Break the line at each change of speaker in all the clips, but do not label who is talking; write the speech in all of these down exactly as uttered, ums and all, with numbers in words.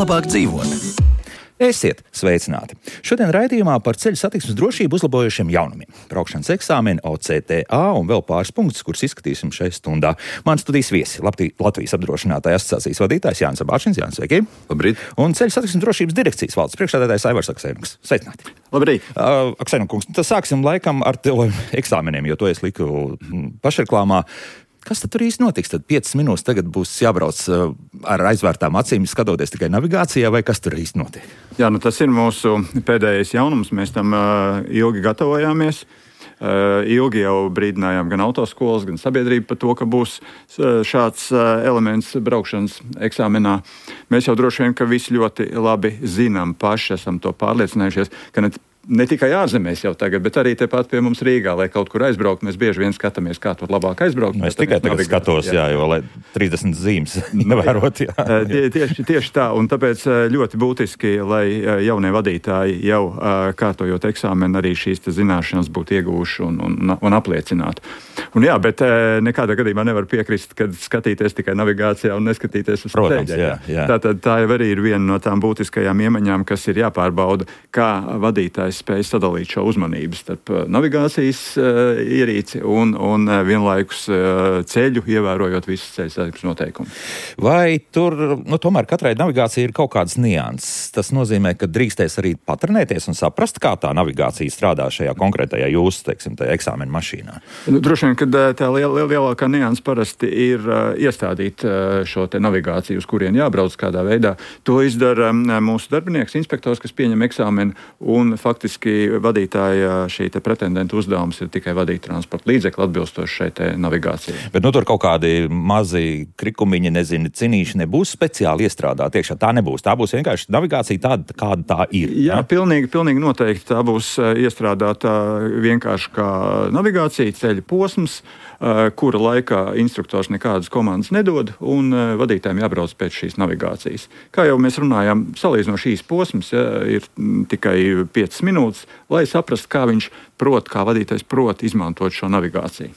labāk dzīvot. Esiet sveicināti! Šodien raidījumā par ceļu satiksmes drošību uzlabojošiem jaunumiem. Braukšanas eksāmeni, O C T A un vēl pāris punktus, kurus izskatīsim šajā stundā. Mans studijas viesi Latvijas apdrošinātāju asociācijas vadītājs Jānis Abāčins. Jānis, sveiki!
Labrīt!
Un ceļu satiksmes drošības direkcijas valdes priekšsēdētājs Aivars Aksēnkungs. Sveicināti!
Labrīt!
Uh, Aksēnkungs, tad sāksim laikam ar tev eksāmeniem, jo to es liku pašreklāmā. Kas tad tur īsti notiks? Tad piecas minūtes tagad būs jābrauc uh, ar aizvērtām acīm, skatoties tikai navigācijā, vai kas tur īsti notiek?
Jā, nu tas ir mūsu pēdējais jaunums. Mēs tam uh, ilgi gatavojāmies. Uh, ilgi jau brīdinājām gan autoskolas, gan sabiedrību par to, ka būs uh, šāds uh, elements braukšanas eksāmenā. Mēs jau droši vien, ka visi ļoti labi zinām, paši esam to pārliecinājušies, ka ne Ne tikai ārzemēs jau tagad, bet arī tepat pie mums Rīgā, lai kaut kur aizbraukt. Mēs bieži vien skatāmies, kā tur labāk aizbraukt.
Nu, es tikai tagad skatos, jā, jo lai trīsdesmit zīmes nevērot. Jā.
Tie, tieši, tieši tā, un tāpēc ļoti būtiski, lai jaunie vadītāji jau kārtojot eksāmenu arī šīs zināšanas būtu ieguvuši un, un, un apliecinātu. Un jā, bet nekādā gadījumā nevar piekrist, kad skatīties tikai navigācijā un neskatīties uz
Protams,
ceļa.
Jā, jā.
Tātad tā jau arī ir viena no tām būtiskajām iemaņām, kas ir jāpārbauda, kā vadītājs spēj sadalīt šo uzmanību starp navigācijas uh, ierīci un, un uh, vienlaikus uh, ceļu, ievērojot visus ceļu satiksmes noteikumus.
Vai tur, nu, tomēr katrai navigācija ir kaut kādas nianses? Tas nozīmē, ka drīkstēs arī patrenēties un saprast, kā tā navigācija strādā šajā konkrētajā jūsu, teiksim, tajā eksāmena mašīnā.
Nu, droši vien, ka tā liel, liel, lielākā nianse parasti ir uh, iestādīt uh, šo te navigāciju, uz kurien jābrauc kādā veidā. To izdara um, mūsu darbinieks, inspektors, kas pieņem eksāmenu, un faktiski vadītāja šī te pretendenta uzdevums ir tikai vadīt transporta līdzekli atbilstoši šai te navigācijai.
Bet nu tur kaut kādi mazi krikumiņi, nezinu, cinīši nebūs speciāli iestrādāti iekšā. Tā nebūs. Tā būs vienkārši navigācija tāda, kāda tā ir.
Jā,
ne?
pilnīgi, pilnīgi noteikti. Tā būs iestrādāta vienkārši kā navigācija, ceļa posms, kura laikā instruktors nekādas komandas nedod, un vadītājiem jābrauc pēc šīs navigācijas. Kā jau mēs runājām, salīdzinoši šīs posms ja, ir tikai piecas minūtes, lai saprastu, kā viņš prot, kā vadītājs prot izmantot šo navigāciju.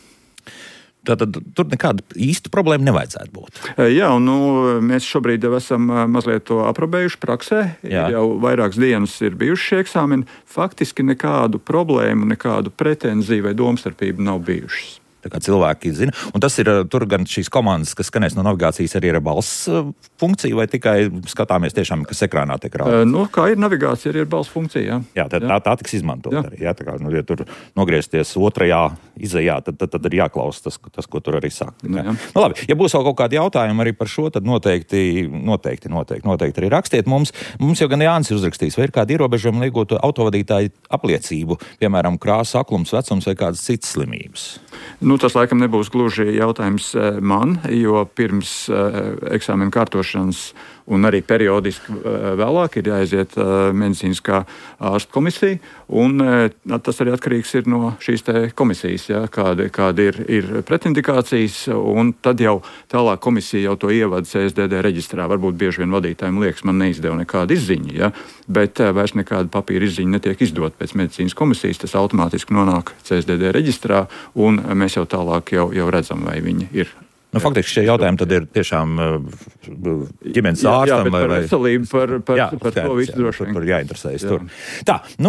Tātad tur nekāda īsta problēma nevajadzētu būt.
Jā, un nu, mēs šobrīd jau esam mazliet to aprobējuši praksē. Jā. Jau vairākas dienas ir bijuši šie eksāmeni. Faktiski nekādu problēmu, nekādu pretenziju vai domstarpību nav bijušas.
Tā kā cilvēki zina. Un tas ir tur gan šīs komandas, kas skanēs no navigācijas, arī ir balss funkcija, vai tikai skatāmies tiešām, kas ekrānā tiek rādīts?
Nu, kā ir navigācija, arī ir balss funkcija, jā.
Jā, tā, tā, tā tiks izmantot jā. Arī. Jā, tā kā, nu, ja tur nogriezties otrajā izejā, tad, tad, tad ir jāklausa tas, tas, ko tur arī saka. Nu, nu, labi, ja būs vēl kaut kādi jautājumi arī par šo, tad noteikti, noteikti, noteikti, noteikti arī rakstiet mums. Mums jau gan Jānis ir uzrakstījis, vai ir kādi ierobežojumi liekot autovadītāju apliecību, piemēram, krāsa, aklums, vecums vai kādas citas slimības?
Nu, tas laikam nebūs gluži jautājums man, jo pirms uh, eksāmena kārtošanas un arī periodiski uh, vēlāk ir jāaiziet uh, medicīniskā ārsta komisija, un uh, tas arī atkarīgs ir no šīs te komisijas, ja, kāda, kāda ir, ir pretindikācijas, un tad jau tālāk komisija jau to ievada C S D D reģistrā. Varbūt bieži vien vadītājiem liekas, man neizdeva nekāda izziņa, ja, bet uh, vairs nekāda papīra izziņa netiek izdot pēc medicīnas komisijas, tas automātiski nonāk C S D D reģistrā, un uh, mēs jau tālāk jau, jau redzam, vai viņi ir.
Nu, faktiski šie jautājumi tad ir tiešām ģimenes ārstam.
Jā, bet par
vai
veselību, par, par,
jā,
par
skaidrs,
to visu droši
vien.
vien.
Tur jāinteresējas tur. Tā, nu,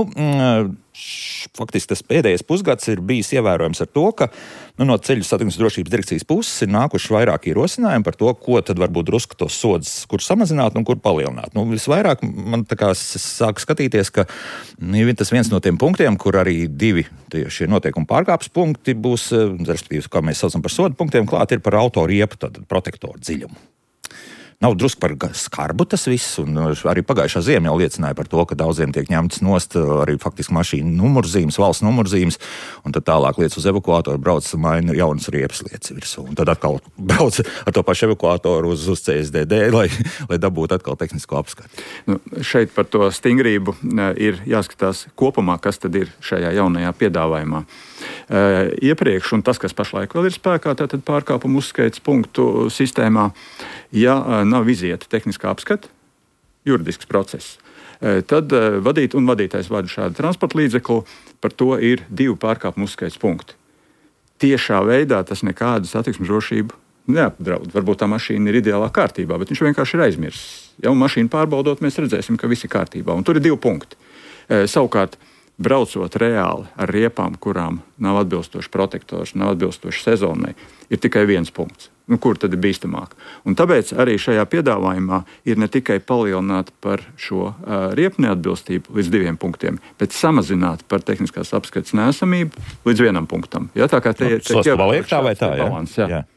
š, faktiski tas pēdējais pusgads ir bijis ievērojams ar to, ka nu, no ceļu satiksmes drošības direkcijas puses ir nākuši vairāk ierosinājumi par to, ko tad varbūt drusku tos sodus, kur samazināt un kur palielināt. Nu, visvairāk man tā kā sāk skatīties, ka tas viens no tiem punktiem, kur arī divi šie noteikumi pārkāpes punkti būs, respektīvi, kā mēs saucam par sodu punktiem, klāt ir par autoriepu, tad protektoru dziļumu. Nav drusku par skarbu tas viss, un arī pagājušā ziema jau liecināja par to, ka daudziem tiek ņemts nost arī faktiski mašīnu numurzīmes, valsts numurzīmes, un tad tālāk liec uz evakuātoru, brauc maina jaunas riepas lietas virsū, un tad atkal brauc ar to pašu evakuātoru uz, uz C S D D, lai, lai dabūtu atkal tehnisko apskati.
Nu, šeit par to stingrību ir jāskatās kopumā, kas tad ir šajā jaunajā piedāvājumā. Uh, iepriekš, un tas, kas pašlaik vēl ir spēkā, tātad pārkāpumu uzskaits punktu sistēmā, ja uh, nav izieta tehniskā apskata, juridisks process, uh, tad uh, vadīt un vadītājs vada šādu transporta līdzeklu, par to ir divi pārkāpumu uzskaits punkti. Tiešā veidā tas nekādu satiksmes drošību neapdraud. Varbūt tā mašīna ir ideālā kārtībā, bet viņš vienkārši ir aizmirsis. Jau mašīnu pārbaudot, mēs redzēsim, ka viss ir kārtībā. Un tur ir divi punkti. E, savukārt, braucot reāli ar riepām, kurām nav atbilstošs protektors, nav atbilstošs sezonai, ir tikai viens punkts. Nu, kur tad ir bīstamāk? Un tāpēc arī šajā piedāvājumā ir ne tikai palielināt par šo uh, riepu neatbilstību līdz diviem punktiem, bet samazināt par tehniskās apskates neesamību līdz vienam punktam. Ja, tā kā te, te,
te paliek tā vai tā, jā.
Balans, jā. jā.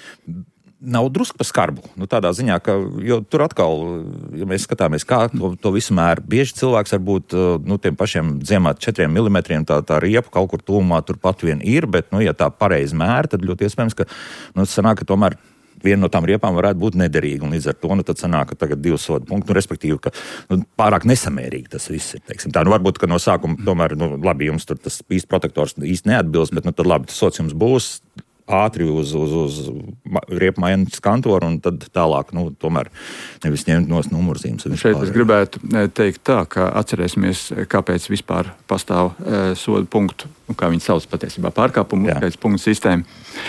Nav drusku par skarbu. Nu, tādā ziņā, ka tur atkal, ja mēs skatāmies, kā to, to visu mēru, bieži cilvēks varbūt nu, tiem pašiem ziemā četriem milimetriem tā, tā riepa kaut kur tūmā turpat vien ir, bet, nu, ja tā pareizi mēra, tad ļoti iespējams, ka, nu, sanāk, ka tomēr viena no tām riepām varētu būt nederīga, un līdz ar to, nu, tad sanāk, ka tagad divi sodu punkti, nu, respektīvi, ka nu, pārāk nesamērīgi tas viss ir, teiksim. Tā, nu, varbūt, ka no sākuma tomēr, nu, labi, jums tur tas īsti protektors īsti neatbilst, bet, nu, tad labi, tas sods jums būs ātri uz, uz, uz riepmaiņas kantoru, un tad tālāk, nu, tomēr nevis ņemt nos numurzīmes.
Šeit es gribētu teikt tā, ka atcerēsimies, kāpēc vispār pastāv e, sodu punktu, un kā viņi sauc patiesībā pārkāpumu skaits punktu sistēmu.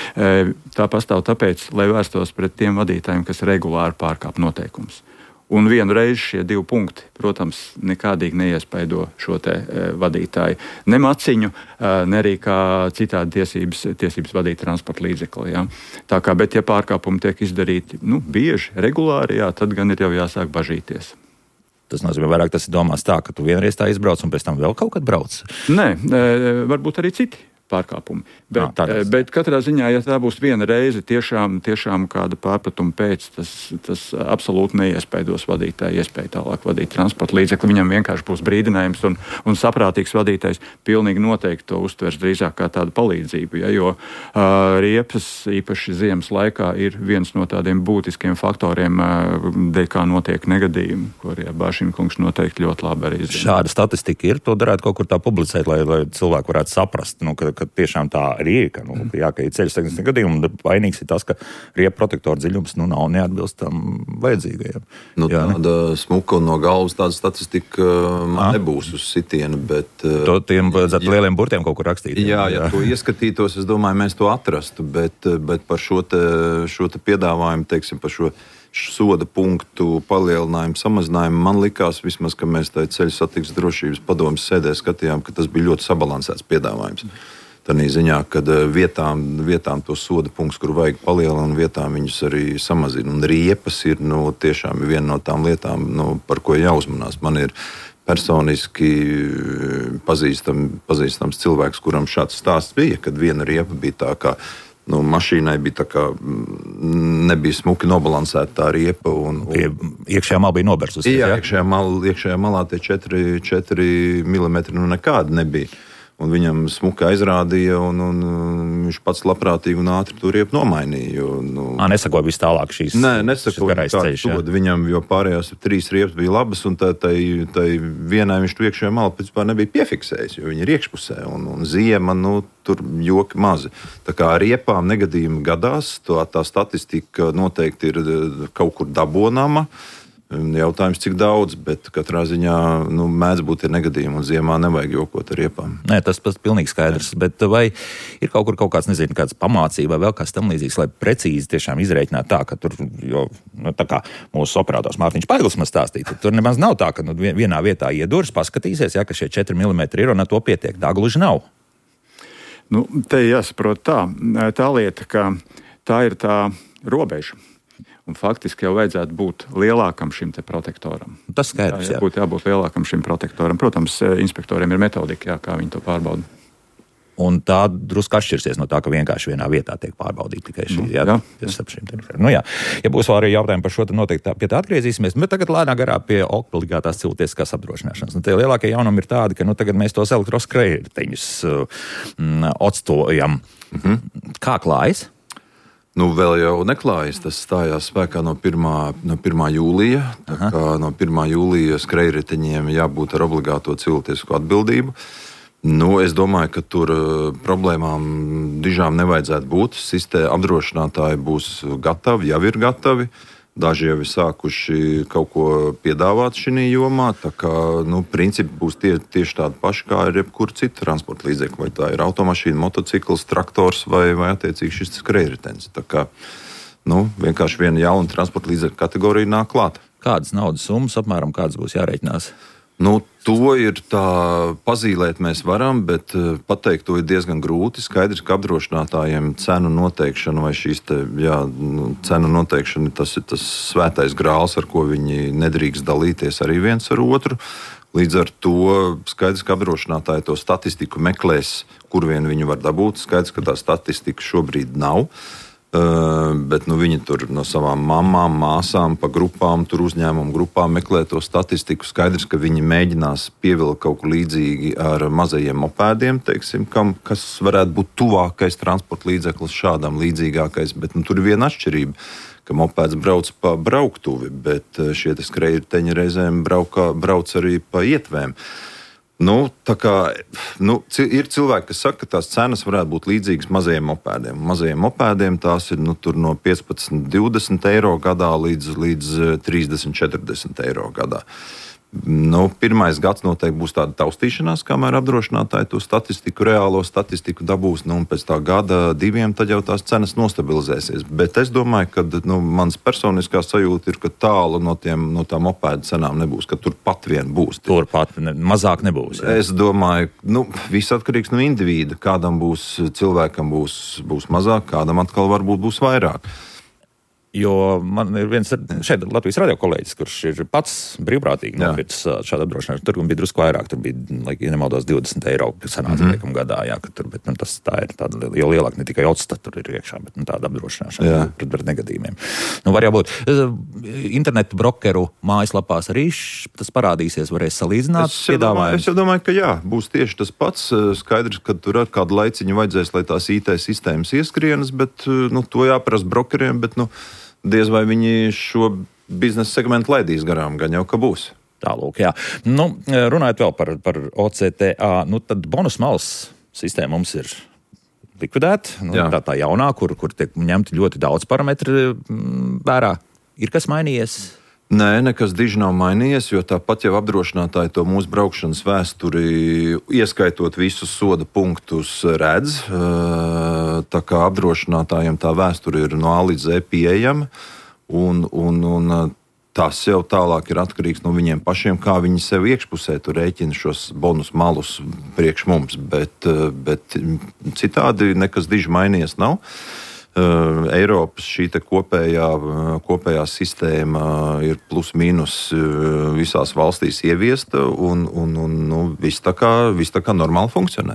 E, tā pastāv tāpēc, lai vērstos pret tiem vadītājiem, kas regulāri pārkāp noteikumus. Un vienu reizi šie divi punkti, protams, nekādīgi neiespaido šo te e, vadītāju. Ne maciņu, e, ne arī kā citādi tiesības, tiesības vadīt transporta līdzekli. Ja. Tā kā, bet ja pārkāpumi tiek izdarīti nu, bieži, regulāri, jā, tad gan ir jau jāsāk bažīties.
Tas nozīmē, vairāk tas ir domās tā, ka tu vienreiz tā izbrauc un pēc tam vēl kaut kad brauc?
Nē, e, varbūt arī citi pārkāpumi. Bet, Nā, bet katrā ziņā, ja tā būs viena reize, tiešām, tiešām kāda pārpratuma pēc, tas, tas absolūti neiespaidos vadītāju iespēju tālāk vadīt transporta līdzekli. Viņam vienkārši būs brīdinājums, un, un saprātīgs vadītājs pilnīgi noteikti to uztvers drīzāk kā tādu palīdzību. Ja, jo uh, riepas, īpaši ziemas laikā, ir viens no tādiem būtiskiem faktoriem, uh, dēļ kā notiek negadījumi, ko arī Bāšina kungs noteikti ļoti labi arī zina.
Šāda statistika ir, to darētu kaut kur tā publicēt, lai, lai cilvēki varētu saprast, nu, ka ka tiešām tā arī ir, ka, nu, jā, ka ir ceļu satiksmes negadījumi, un vainīgs ir tas, ka riepu protektora dziļums nu, nav neatbilst tam vajadzīgajiem.
Nu, jā, tāda ne? Smuka un no galvas tāda statistika man ah. nebūs uz sitienu, bet...
To tiem vajadzētu lieliem burtiem kaut kur rakstīt.
Jā, jā, ja to ieskatītos, es domāju, mēs to atrastu, bet, bet par šo te, šo te piedāvājumu, teiksim, par šo soda punktu palielinājumu, samazinājumu, man likās vismaz, ka mēs tā ceļu satiksmes drošības padomes sēdē skatījām, ka tas bija ļoti sabalansēts piedāvājums. Tādā ziņā, ka vietām, vietām to soda punktus, kur vajag palielināt, un vietām viņus arī samazina. Un riepas ir nu, tiešām viena no tām lietām, nu, par ko jāuzmanās. Man ir personiski pazīstam, pazīstams cilvēks, kuram šāds stāsts bija, kad viena riepa bija tā kā nu, mašīnai bija tā kā nebija smuki nobalansēta tā riepa. Un, un...
Iekšējā malā bija nobērsus.
Jā, jā? Iekšējā, mal, iekšējā malā tie četri milimetri nu nekādi nebija. Un viņam smuka aizrādīja, un, un, un viņš pats labprātīgi un ātri to riepu nomainīja. Jo, nu...
Ā, nesakoja vis tālāk šīs
Nē, nesakoja kāds sod. Viņam, jo pārējās trīs riepas bija labas, un tai, tai, tai vienai viņš tu iekšējā malā vispār nebija piefiksējis, jo viņi ir iekšpusē, un, un ziema, nu, tur joki mazi. Tā kā riepām negadījumi gadās, tā, tā statistika noteikti ir kaut kur dabonama. Jautājums, cik daudz, bet katrā ziņā nu, mēdz būt ir negadījumi, un ziemā nevajag jokot ar riepām.
Nē, tas pats pilnīgi skaidrs, bet vai ir kaut kur kaut kāds, nezinu, kāds pamācība vai vēl kāds tam līdzīgs, lai precīzi tiešām izrēķinātu tā, ka tur, jo, nu, tā kā mūsu operators Mārtiņš Paiglis man stāstīja, tur nemaz nav tā, ka nu, vienā vietā iedurs, paskatīsies, ja, ka šie četri milimetri ir un ar to pietiek. Tā gluži nav.
Nu, te jāsaprot tā, tā lieta, ka tā ir tā robeža. Un faktiski jau vajadzētu būt lielākam šim te protektoram.
Tas skaidrs, jā.
jā. Būtu jābūt lielākam šim protektoram. Protams, inspektoriem ir metodika, jā, kā viņi to pārbauda.
Un tā drusku atšķirsies no tā, ka vienkārši vienā vietā tiek pārbaudīta tikai šī. Jā,
jā.
Jā. Nu, jā. Ja būs vēl arī jautājumi par šo, tad noteikti tā, pie tā atgriezīsimies. Bet tagad lēnā garā pie obligātās cilvēciskās apdrošināšanas. Nu, tie lielākie jaunumi ir tādi, ka nu, tagad mēs tos elektroskrējētiņus uh, odstojam. Mhm. Kā klājas?
Nu, vēl jau neklājas. Tas stājās spēkā no pirmā, no pirmā jūlija. No pirmā jūlija skrejriteņiem jābūt ar obligāto cilvēcisko atbildību. Nu, es domāju, ka tur problēmām dižām nevajadzētu būt. Sistē apdrošinātāji būs gatavi, jau ir gatavi. Daži jau ir sākuši kaut ko piedāvāt šī jomā. Tā kā nu, principi būs tie, tieši tādi paši kā ar jebkuru citu transporta līdzekli. Vai tā ir automašīna, motocikls, traktors vai, vai attiecīgi šis skrejritenis. Tā kā nu, vienkārši viena jauna transporta līdzekļa kategorija nāk klāt.
Kādas naudas summas apmēram kādas būs jārēķinās?
Nu, to ir tā pazīmēt mēs varam, bet pateikt to ir diezgan grūti. Skaidrs, ka apdrošinātājiem cenu noteikšana vai šīs te, jā, cenu noteikšana tas ir tas svētais grāls, ar ko viņi nedrīkst dalīties arī viens ar otru. Līdz ar to skaidrs, ka apdrošinātāji to statistiku meklēs, kur vien viņi var dabūt. Skaidrs, ka tā statistika šobrīd nav. Uh, bet nu, viņi tur no savām mamām, māsām, pa grupām, tur uzņēmumu grupām meklē to statistiku. Skaidrs, ka viņi mēģinās pievilkt kaut ko līdzīgi ar mazajiem mopēdiem, teiksim, kam, kas varētu būt tuvākais transporta līdzeklis šādam līdzīgākais. Bet nu, tur ir viena atšķirība, ka mopēds brauc pa brauktuvi, bet šie skrejteņi reizēm brauka, brauc arī pa ietvēm. Nu, tā kā, nu, ir cilvēki, kas saka, ka tās cenas varētu būt līdzīgas mazajiem mopēdiem. Mazajiem mopēdiem tās ir nu, no piecpadsmit, divdesmit eiro gadā līdz, līdz trīsdesmit, četrdesmit eiro gadā. Nu, pirmais gads noteikti būs tāda taustīšanās, kamēr apdrošinātāji to statistiku, reālo statistiku dabūs. Nu, un pēc tā gada, diviem, tad jau tās cenas nostabilizēsies. Bet es domāju, ka nu, mans personiskā sajūta ir, ka tālu no, tiem, no tām mopēdu cenām nebūs, ka tur pat vien būs.
Tur pat ne, mazāk nebūs. Jā.
Es domāju, nu, viss atkarīgs no indivīda. Kādam būs, cilvēkam būs, būs mazāk, kādam atkal varbūt būs vairāk.
Jo man ir viens šeit Latvijas radio kolēģis, kurš ir pats brīvprātīgi nopircis šādu apdrošināšanu. Tur bija drusku vairāk, tur bija, laik, ja nemaldos, divdesmit eiro sanāca mm -hmm. gadā. Jā, tur, bet nu, tas tā ir tāda, jo lielāk ne tikai otsta tur ir iekšā, bet nu, tāda apdrošināšana pret, pret negadījumiem. Nu, var jābūt. Internetu brokeru mājaslapās arī tas parādīsies, varēs salīdzināt
es piedāvājumus. Es jau domāju, ka jā, būs tieši tas pats. Skaidrs, ka tur ar kādu laiciņu vajadzēs, lai tās I T sistēmas ieskrienas, bet nu, to jāprast brokeriem, bet nu, diez vai viņi šo biznesa segmentu laidīs garām, gan jau ka būs.
Tālūk, jā. Nu, runājot vēl par, par O C T A, nu tad bonus malas sistēma mums ir likvidēta. Nu, tā tā jaunā, kur, kur tiek ņemti ļoti daudz parametru vērā. Ir kas mainījies?
Nē, nekas diži nav mainījies, jo tāpat jau apdrošinātāji to mūsu braukšanas vēsturi, ieskaitot visus soda punktus, redz. Tā kā apdrošinātājiem tā vēsture ir no A līdz Z pieejama, un, un, un tas jau tālāk ir atkarīgs no viņiem pašiem, kā viņi sev iekšpusē tur rēķina šos bonus malus priekš mums, bet, bet citādi nekas diži mainījies nav. Uh, Eiropas šī kopējā, kopējā sistēma ir plus mīnus uh, visās valstīs ieviesta, un, un, un nu, viss tā kā, viss tā kā normāli funkcionē.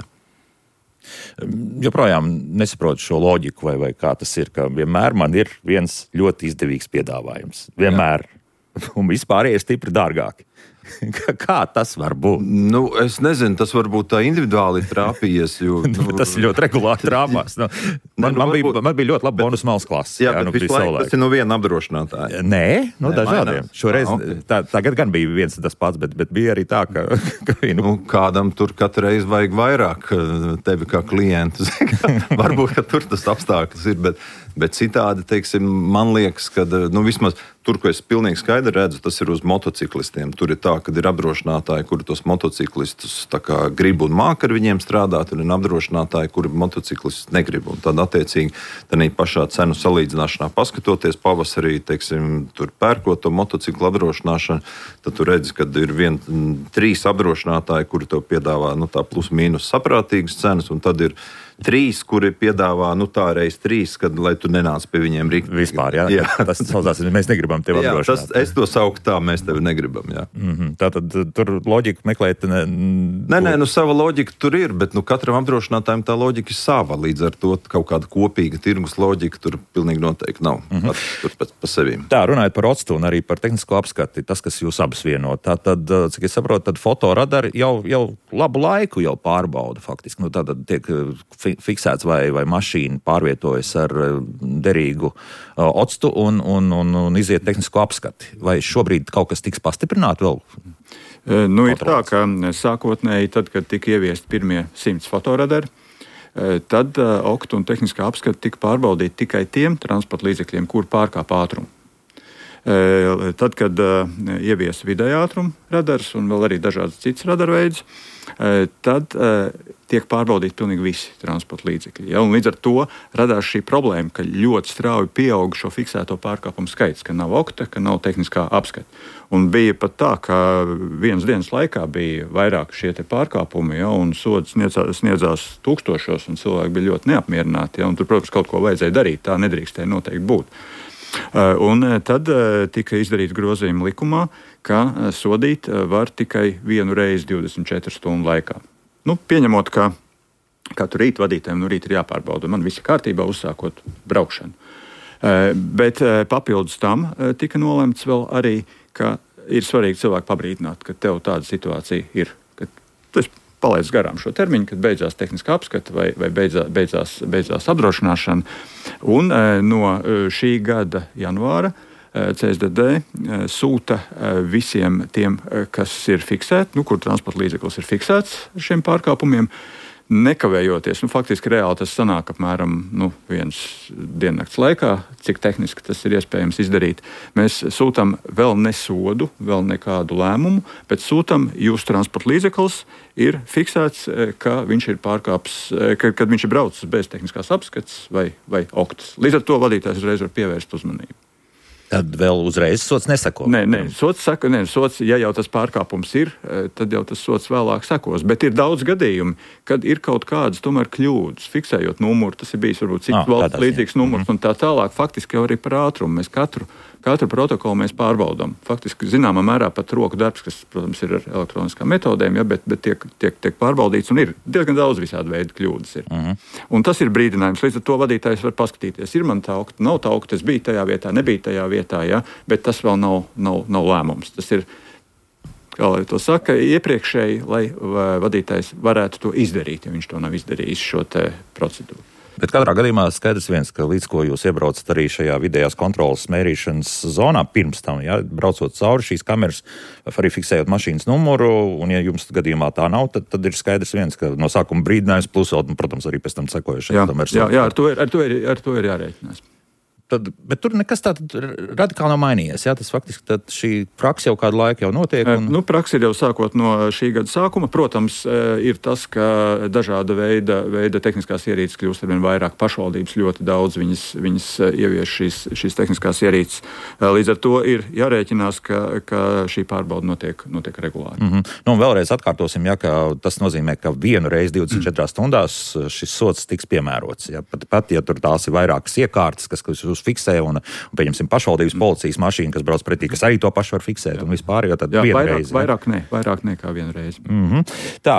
Joprojām nesaprotu šo loģiku, vai, vai kā tas ir, ka vienmēr man ir viens ļoti izdevīgs piedāvājums. Vienmēr. Jā. Un vispār ir stipri dārgāki. Kā tas var būt?
Nu, es nezinu, tas varbūt tā individuāli ir trāpījies. Jo, nu,
tas ļoti regulāri trāpās. Nu, man, man, bija, man bija ļoti laba bonus malas klase.
Jā, jā, bet nu, visu laiku tas ir no viena apdrošinātāja.
Nē, no Nē, dažādiem. Šoreiz, ah, okay. tā, tagad gan bija viens tas pats, bet, bet bija arī tā, ka... ka nu...
Nu, kādam tur katru reizi vajag vairāk tevi kā klientu. Varbūt, ka tur tas apstākļus ir, bet, bet citādi, teiksim, man liekas, ka nu, vismaz tur, ko es pilnīgi skaidri redzu, tas ir uz motociklistiem. Tur ir tā, ka ir apdrošinātāji, kuri tos motociklistus kā, grib un māk ar viņiem strādāt, un ir apdrošinātāji, kuri motociklistus negrib. Un tad, attiecīgi, tādā pašā cenu salīdzināšanā paskatoties pavasarī, teiksim, tur pērkot to motociklu apdrošināšanu, tad tu redzi, ka ir vien, trīs apdrošinātāji, kuri to piedāvā nu, tā plus mīnus saprātīgas cenas, un tad ir trīs, kuri piedāvā, nu tā reiz trīs, kad, lai tu nenāc pie viņiem rīktīgi.
Vispār, jā. jā. Tas saucās, mēs negribam tevi apdrošināt.
Jā, es to sauku tā, mēs tevi negribam, jā.
Mm-hmm. Tātad tur loģiku meklēt... Ne,
nē, nē, nu sava loģika tur ir, bet nu katram apdrošinātājiem tā loģika ir sava. Līdz ar to kaut kāda kopīga tirgus loģika tur pilnīgi noteikti nav. Mm-hmm. Pat, tur pēc pa sevīm.
Tā, runājot par octu un arī par tehnisko apskati, tas, kas jūs abas vieno, tā tad, cik es saprotu, tad fotoradari jau, jau labu laiku jau pārbauda faktiski. Nu, tātad tiek fiksēts vai, vai mašīna pārvietojas ar derīgu uh, octu un, un, un, un iziet tehnisko apskati. Vai šobrīd kaut kas tiks pastiprināts vēl?
Nu, ir tā, ka sākotnēji, tad, kad tika ieviesti pirmie simts fotoradari, tad uh, oktu un tehniskā apskata tika pārbaudīta tikai tiem transporta līdzekļiem, kur pārkāp ātrumu. Tad, kad ievies vidēja ātruma radars un vēl arī dažādas citas radarveidus, tad tiek pārbaudīti pilnīgi visi transporta līdzekļi. Ja? Un līdz ar to radās šī problēma, ka ļoti strauji pieaug šo fiksēto pārkāpumu skaits, ka nav okta, ka nav tehniskā apskata. Un bija pat tā, ka vienas dienas laikā bija vairāk šie te pārkāpumi, ja? Un sods sniedzās, sniedzās tūkstošos, un cilvēki bija ļoti neapmierināti. Ja? Un tur, protams, kaut ko vajadzēja darīt, tā nedrīkstēja noteikti būt. Un tad tika izdarīts grozījumi likumā, ka sodīt var tikai vienu reizi divdesmit četru stundu laikā. Nu, pieņemot, ka katru rītu vadītājiem no rīta ir jāpārbauda, man viss ir kārtībā, uzsākot braukšanu. Bet papildus tam tika nolemts vēl arī, ka ir svarīgi cilvēku pabrīdināt, ka tev tāda situācija ir, ka tu esi palaidis garām šo termiņu, kad beidzās tehniskā apskata vai, vai beidzās, beidzās, beidzās apdrošināšana. Un no šī gada janvāra C S D D sūta visiem tiem, kas ir fiksēti, nu, kur transporta līdzeklis ir fiksēts ar šiem pārkāpumiem, nekavējoties. Nu, faktiski reāli tas sanāk apmēram nu, viens diennakts laikā, cik tehniski tas ir iespējams izdarīt. Mēs sūtam vēl ne sodu, vēl nekādu lēmumu, bet sūtam jūsu transporta līdzeklis ir fiksēts, ka viņš ir pārkāps, ka, kad viņš ir braucis bez tehniskās apskates vai, vai oktas. Līdz ar to vadītājs uzreiz var pievērst uzmanību.
Tad vēl uzreiz sots neseko.
Nē, nē, sots saka, nē, sots, ja jau tas pārkāpums ir, tad jau tas sots vēlāk sekos. Bet ir daudz gadījumi, kad ir kaut kādas tomēr kļūdas, fiksējot numuru. Tas ir bijis varbūt cits valsts līdzīgs numurs un tā tālāk. Faktiski jau arī par ātrumu. Mēs katru, katru protokolu mēs pārbaudām. Faktiski zināmā mērā pat roku darbs, kas, protams, ir ar elektroniskām metodēm, ja, bet, bet tiek, tiek, tiek pārbaudīts un ir diezgan daudz visādi veidi kļūdas. Ir. Uh-huh. Un tas ir brīdinājums. Līdz ar to vadītājs var paskatīties, ir man tā okta, nav tā okta, es biju tajā vietā, nebija tajā vietā, ja, bet tas vēl nav, nav, nav lēmums. Tas ir, kā lai to saka, iepriekšēji, lai vadītājs varētu to izdarīt, ja viņš to nav izdarījis šo te procedūru.
Bet katrā gadījumā skaidrs viens, ka līdz ko jūs iebraucat arī šajā vidējās kontrolas mērīšanas zonā pirms tam, ja, braucot cauri šīs kameras, arī fiksējot mašīnas numuru, un ja jums gadījumā tā nav, tad, tad ir skaidrs viens, ka no sākuma brīdinājums plus, un, protams, arī pēc tam sekojuši.
Jā, jā, jā, ar to ir, ar to ir, ar to ir jārēķinās.
Tad, bet tur nekas tāds radikāli nav mainījies. Jā, tas faktiski šī praksa jau kādu laiku jau notiek. Un...
Nu, praksa ir jau sākot no šī gada sākuma. Protams, ir tas, ka dažāda veida, veida tehniskās ierīces kļūst arvien vairāk. Pašvaldības ļoti daudz viņas, viņas ievieš šīs, šīs tehniskās ierīces. Līdz ar to ir jārēķinās, ka, ka šī pārbauda notiek, notiek regulāri.
Mm-hmm. Nu, un vēlreiz atkārtosim, ja, ka tas nozīmē, ka vienu reizi divdesmit četrās stundās šis sods tiks piemērots. Ja, pat, pat, ja tur tās ir vairākas iekārtas, kas, kas fiksē un, un pieņemsim pašvaldības policijas mašīnu, kas brauc pretī, kas arī to pašu var fiksēt un vispār, jo tad
jā,
vienu
vairāk,
reizi.
Vairāk ne, vairāk nekā vienu reizi.
Mm-hmm. Tā,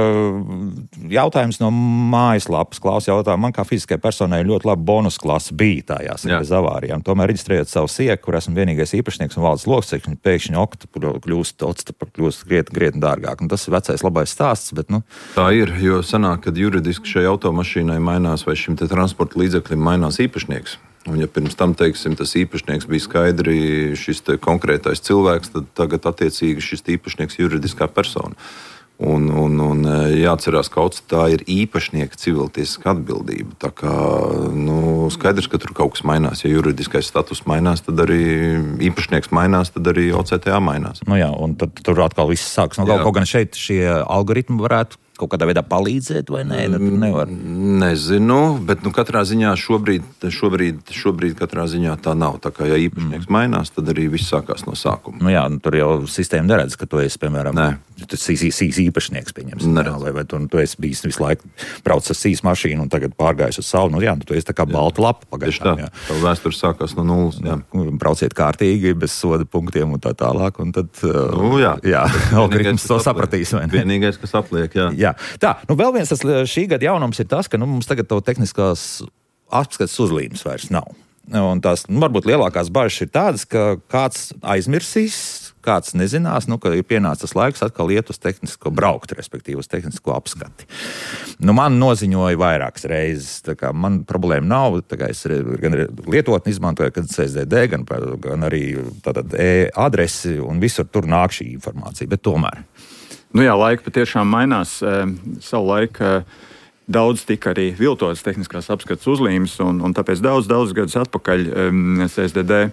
jautājums no mājaslapas. Klaus jautā, man kā fiziskai personai ļoti laba bonus klasa bija tā jāsaka bez avārijām. Tomēr reģistrējot savu sieku, kur esmu vienīgais īpašnieks un valdes locekļi, pēkšņi okta kļūst, kļūst krietni, krietni dārgāk. Un tas ir vecais labais stāsts, bet nu...
Tā ir, jo sanāk, kad juridiski šai automašīnai mainās vai šim te transporta līdzeklim mainās īpašnieks. Un, ja pirms tam, teiksim, tas īpašnieks bija skaidri šis konkrētais cilvēks, tad tagad attiecīgi šis īpašnieks juridiskā persona. Un, un, un jāatcerās, ka tā ir īpašnieka civiltiesiska atbildība. Tā kā nu, skaidrs, ka tur kaut kas mainās. Ja juridiskais status mainās, tad arī īpašnieks mainās, tad arī O C T A mainās.
Nu jā, un tad tur atkal viss sāks. Nu, kaut gan šeit šie algoritmi varētu kaut kādā veidā palīdzēt, vai nē? Nu, nevar.
Nezinu, bet nu, katrā ziņā šobrīd, šobrīd, šobrīd katrā ziņā tā nav. Tā kā ja īpašnieks mm. mainās, tad arī viss sākās no sākuma.
Nu jā, nu, tur jau sistēma neredz, ka tu esi, piemēram, tas sīs īpašnieks, pieņemsim. Jā, vai, vai tu, nu, tu esi bijis visu laiku braucis ar sīs mašīnu un tagad pārgājis uz savu. Nu jā, nu, tu esi tā kā balta lapa pagaidām.
Tā, tā vēsture sākās no nulles. Jā.
Brauciet kārtīgi, bez soda punktiem un tā tālāk. Un tad,
nu, jā,
jā algoritms to sapratīs.
Vienīgais, kas atliek, jā.
Jā. Tā, nu vēl viens tas šī gada jaunums ir tas, ka nu, mums tagad to tehniskās apskates uzlīmes vairs nav. Un tās, nu, varbūt lielākās bažas ir tādas, ka kāds aizmirsīs, kāds nezinās, nu, ka ir pienācis tas laiks atkal iet uz tehnisko braukt, respektīvi uz tehnisko apskati. Nu, man noziņoja vairākas reizes, tā kā man problēma nav, tā kā es gan lietotni izmantoju, gan C S D D, gan, gan arī tātad e-adresi, un visur tur nāk šī informācija, bet tomēr.
Nu jā, laika patiešām mainās. Savu laiku daudz tika arī viltotas tehniskās apskates uzlīmes, un, un tāpēc daudz, daudz gadus atpakaļ C S D D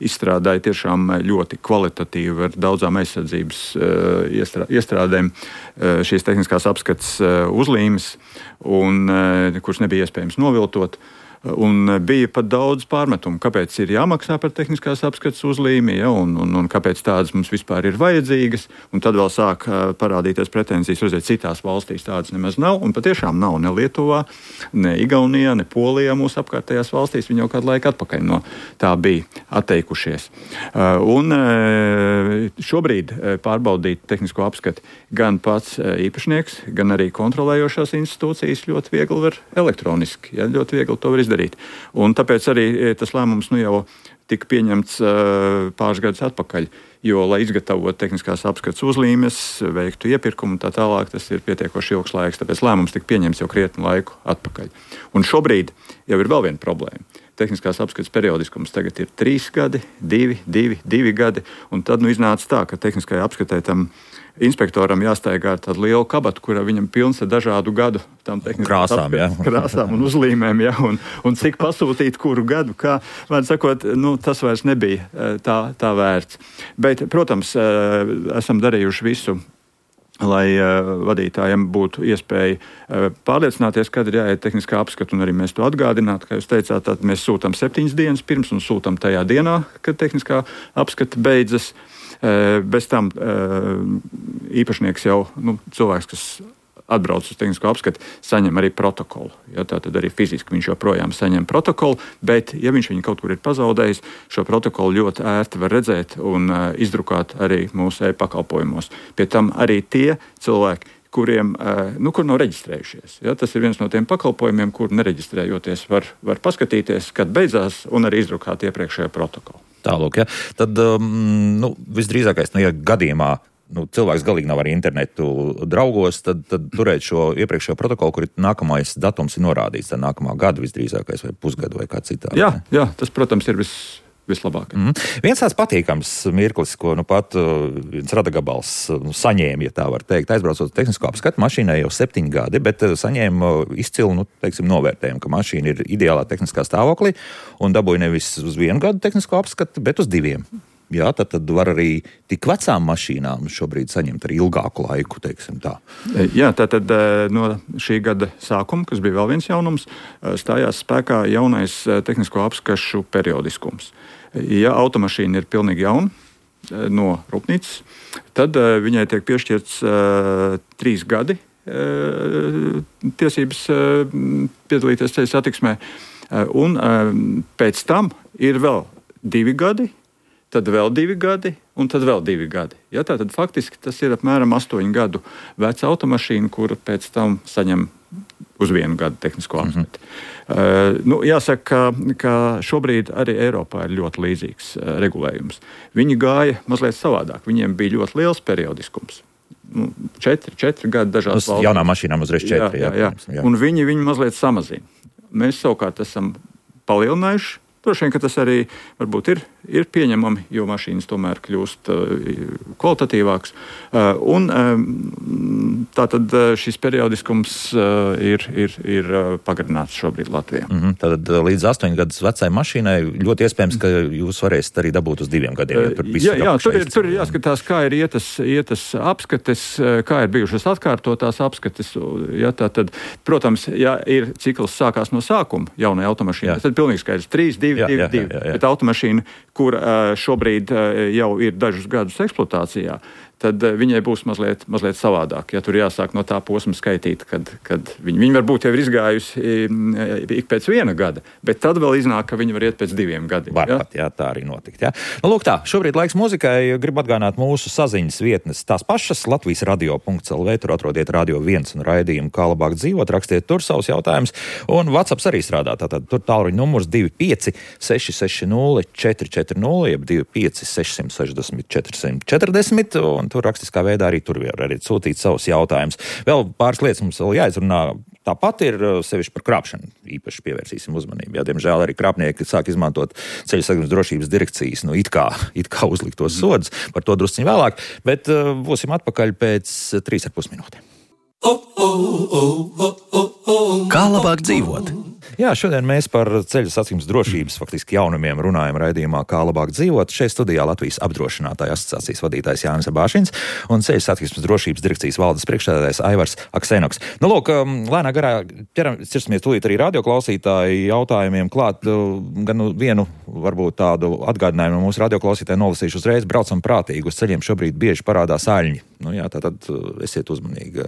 izstrādāja tiešām ļoti kvalitatīvi ar daudzām aizsardzības iestrādēm šīs tehniskās apskates uzlīmes, un, kuras nebija iespējams noviltot. Un bija pat daudz pārmetumu, kāpēc ir jāmaksā par tehniskās apskates uzlīmi, ja, un, un, un kāpēc tādas mums vispār ir vajadzīgas. Un tad vēl sāk parādīties pretenzijas, redzēt, citās valstīs tādas nemaz nav. Un patiešām nav ne Lietuvā, ne Igaunijā, ne Polijā, mūsu apkārtējās valstīs. Viņi jau kādu laiku atpakaļ no tā bija atteikušies. Un šobrīd pārbaudīt tehnisko apskati gan pats īpašnieks, gan arī kontrolējošās institūcijas ļoti viegli var elektroniski, ja, ļoti viegli to var izdarīt. Darīt. Un tāpēc arī tas lēmums nu jau tika pieņemts uh, pāris gadus atpakaļ, jo, lai izgatavotu tehniskās apskates uzlīmes, veiktu iepirkumu un tā tālāk, tas ir pietiekoši ilgs laiks, tāpēc lēmums tika pieņemts jau krietni laiku atpakaļ. Un šobrīd jau ir vēl viena problēma. Tehniskās apskates periodiskums tagad ir trīs gadi, divi, divi, divi gadi, un tad nu iznāca tā, ka tehniskajai apskatē tam inspektoram jāstaigā ar tādu lielu kabatu, kurā viņam pilns ar dažādu gadu tam
krāsām, ja.
krāsām un uzlīmēm, ja, un, un cik pasūtīt kuru gadu, kā, var sakot, nu, tas vairs nebija tā, tā vērts. Bet, protams, esam darījuši visu, lai uh, vadītājiem būtu iespēja uh, pārliecināties, kad ir jāiet tehniskā apskata, un arī mēs to atgādināt, kā jūs teicāt, tad mēs sūtam septiņas dienas pirms un sūtam tajā dienā, kad tehniskā apskata beidzas. Uh, bez tam uh, īpašnieks jau, nu, cilvēks, kas atbrauc uz tehnisko apskati, saņem arī protokolu. Ja, tā tad arī fiziski viņš joprojām saņem protokolu, bet, ja viņš viņu kaut kur ir pazaudējis, šo protokolu ļoti ērti var redzēt un uh, izdrukāt arī mūsu e-pakalpojumos. Pie tam arī tie cilvēki, kuriem uh, nu, kur nav reģistrējušies. Ja, tas ir viens no tiem pakalpojumiem, kur nereģistrējoties var, var paskatīties, kad beidzās, un arī izdrukāt iepriekšējo protokolu.
Tālūk, ja. Tad um, nu, visdrīzākais, nu, ja gadījumā nu, cilvēks galīgi nav arī internetu draugos, tad, tad turēt šo iepriekšējo protokolu, kur nākamais datums ir norādīts, tā nākamā gada visdrīzākais vai pusgadu vai kā citādi.
Jā, jā, tas, protams, ir vis, vislabāk.
Mm. Viens tās patīkams mirklis, ko nu pat uh, viens radagabals uh, saņēma, ja tā var teikt, aizbraucot uz tehnisko apskatu, mašīnai jau septiņi gadi, bet uh, saņēma uh, izcilu, nu, teiksim, novērtējumu, ka mašīna ir ideālā tehniskā stāvoklī un dabūja nevis uz vienu gadu tehnisko apskatu, bet uz diviem. Jā, tad, tad var arī tik vecām mašīnām šobrīd saņemt arī ilgāku laiku, teiksim tā.
Jā, tātad no šī gada sākuma, kas bija vēl viens jaunums, stājās spēkā jaunais tehnisko apskašu periodiskums. Ja automašīna ir pilnīgi jauna no rūpnīcas, tad viņai tiek piešķirts uh, trīs gadi uh, tiesības uh, piedalīties ceļu satiksmē, uh, un uh, pēc tam ir vēl divi gadi, tad vēl divi gadi, un tad vēl divi gadi. Ja, tātad faktiski tas ir apmēram astoņu gadu veca automašīna, kura pēc tam saņem uz vienu gadu tehnisko apskati. Mm-hmm. Uh, nu, jāsaka, ka, ka šobrīd arī Eiropā ir ļoti līdzīgs uh, regulējums. Viņi gāja mazliet savādāk. Viņiem bija ļoti liels periodiskums. Nu, četri, četri gadi dažās valstīs.
Jaunām mašīnām uzreiz četri.
Jā, jā, jā. Jā. Un viņi, viņi mazliet samazina. Mēs savukārt esam palielinājuši. Droši vien, ka tas arī varbūt ir, ir pieņemami, jo mašīnas tomēr kļūst uh, kvalitatīvākas. Uh, un um, tātad šis periodiskums uh, ir, ir, ir pagarināts šobrīd Latvijā.
Mm-hmm. Tātad līdz astoņu gadus vecai mašīnai ļoti iespējams, ka jūs varēsiet arī dabūt uz diviem gadiem. Ja tur
jā, jā, tur ir, tur ir jāskatās, kā ir ietas, ietas apskates, kā ir bijušas atkārtotās apskates. Ja, tātad, protams, ja ir cikls sākās no sākuma jaunai automašīnai, tad pilnīgi skaidrs trīs, divi, Jā, divi, jā, divi. Jā, jā, jā. Bet automašīna, kur uh, šobrīd uh, jau ir dažus gadus eksploatācijā, tad uh, viņai būs mazliet, mazliet savādāk. Ja tur jāsāk no tā posma skaitīt, kad, kad viņi, viņi varbūt jau ir izgājusi um, ik pēc viena gada, bet tad vēl iznāk, ka viņi var iet pēc diviem gadiem.
Var pat, jā, tā arī notikt. Jā. Nu, lūk tā, šobrīd laiks muzikai. Gribu atgādināt mūsu saziņas vietnes tās pašas, latvijas radio punkts el vē, tur atrodiet Radio viens un raidījumu Kā labāk dzīvot, rakstiet tur savus jautājumus, un WhatsApps arī strādā, tātad tur tālruņa numurs divi pieci seši seši nulle četri četri nulle, jeb divi pieci seši šeši četri četri četri, un tur rakstiskā veidā arī tur var arī sūtīt savus jautājumus. Vēl pāris lietas mums vēl jāizrunā. Tāpat ir sevišķi par krāpšanu īpaši pievērsīsim uzmanību. Jā, diemžēl arī krāpnieki sāk izmantot ceļu satiksmes drošības direkcijas, nu, it kā, it kā uzliktos sodus, par to drusciņ vēlāk, bet uh, būsim atpakaļ pēc trīs ar pus minūtēm.
Kā labāk dzīvot?
Jā, šodien mēs par ceļu satiksmes drošības faktiski jaunumiem runājam raidījumā Kā labāk dzīvot. Šeit studijā Latvijas apdrošinātāju asociācijas vadītājs Jānis Abāšins un ceļu satiksmes drošības direkcijas valdes priekšsēdētājs Aivars Aksenoks. Nu, lūk, lēnā garā ķersimies tūlīt arī radioklausītāju jautājumiem klāt. Gan vienu, varbūt tādu atgādinājumu mūsu radioklausītāju nolasīšu uzreiz. Braucam prātīgi, uz ceļiem šobrīd bieži parādās aļņi. Nu, jā, tātad esiet uzmanīgi.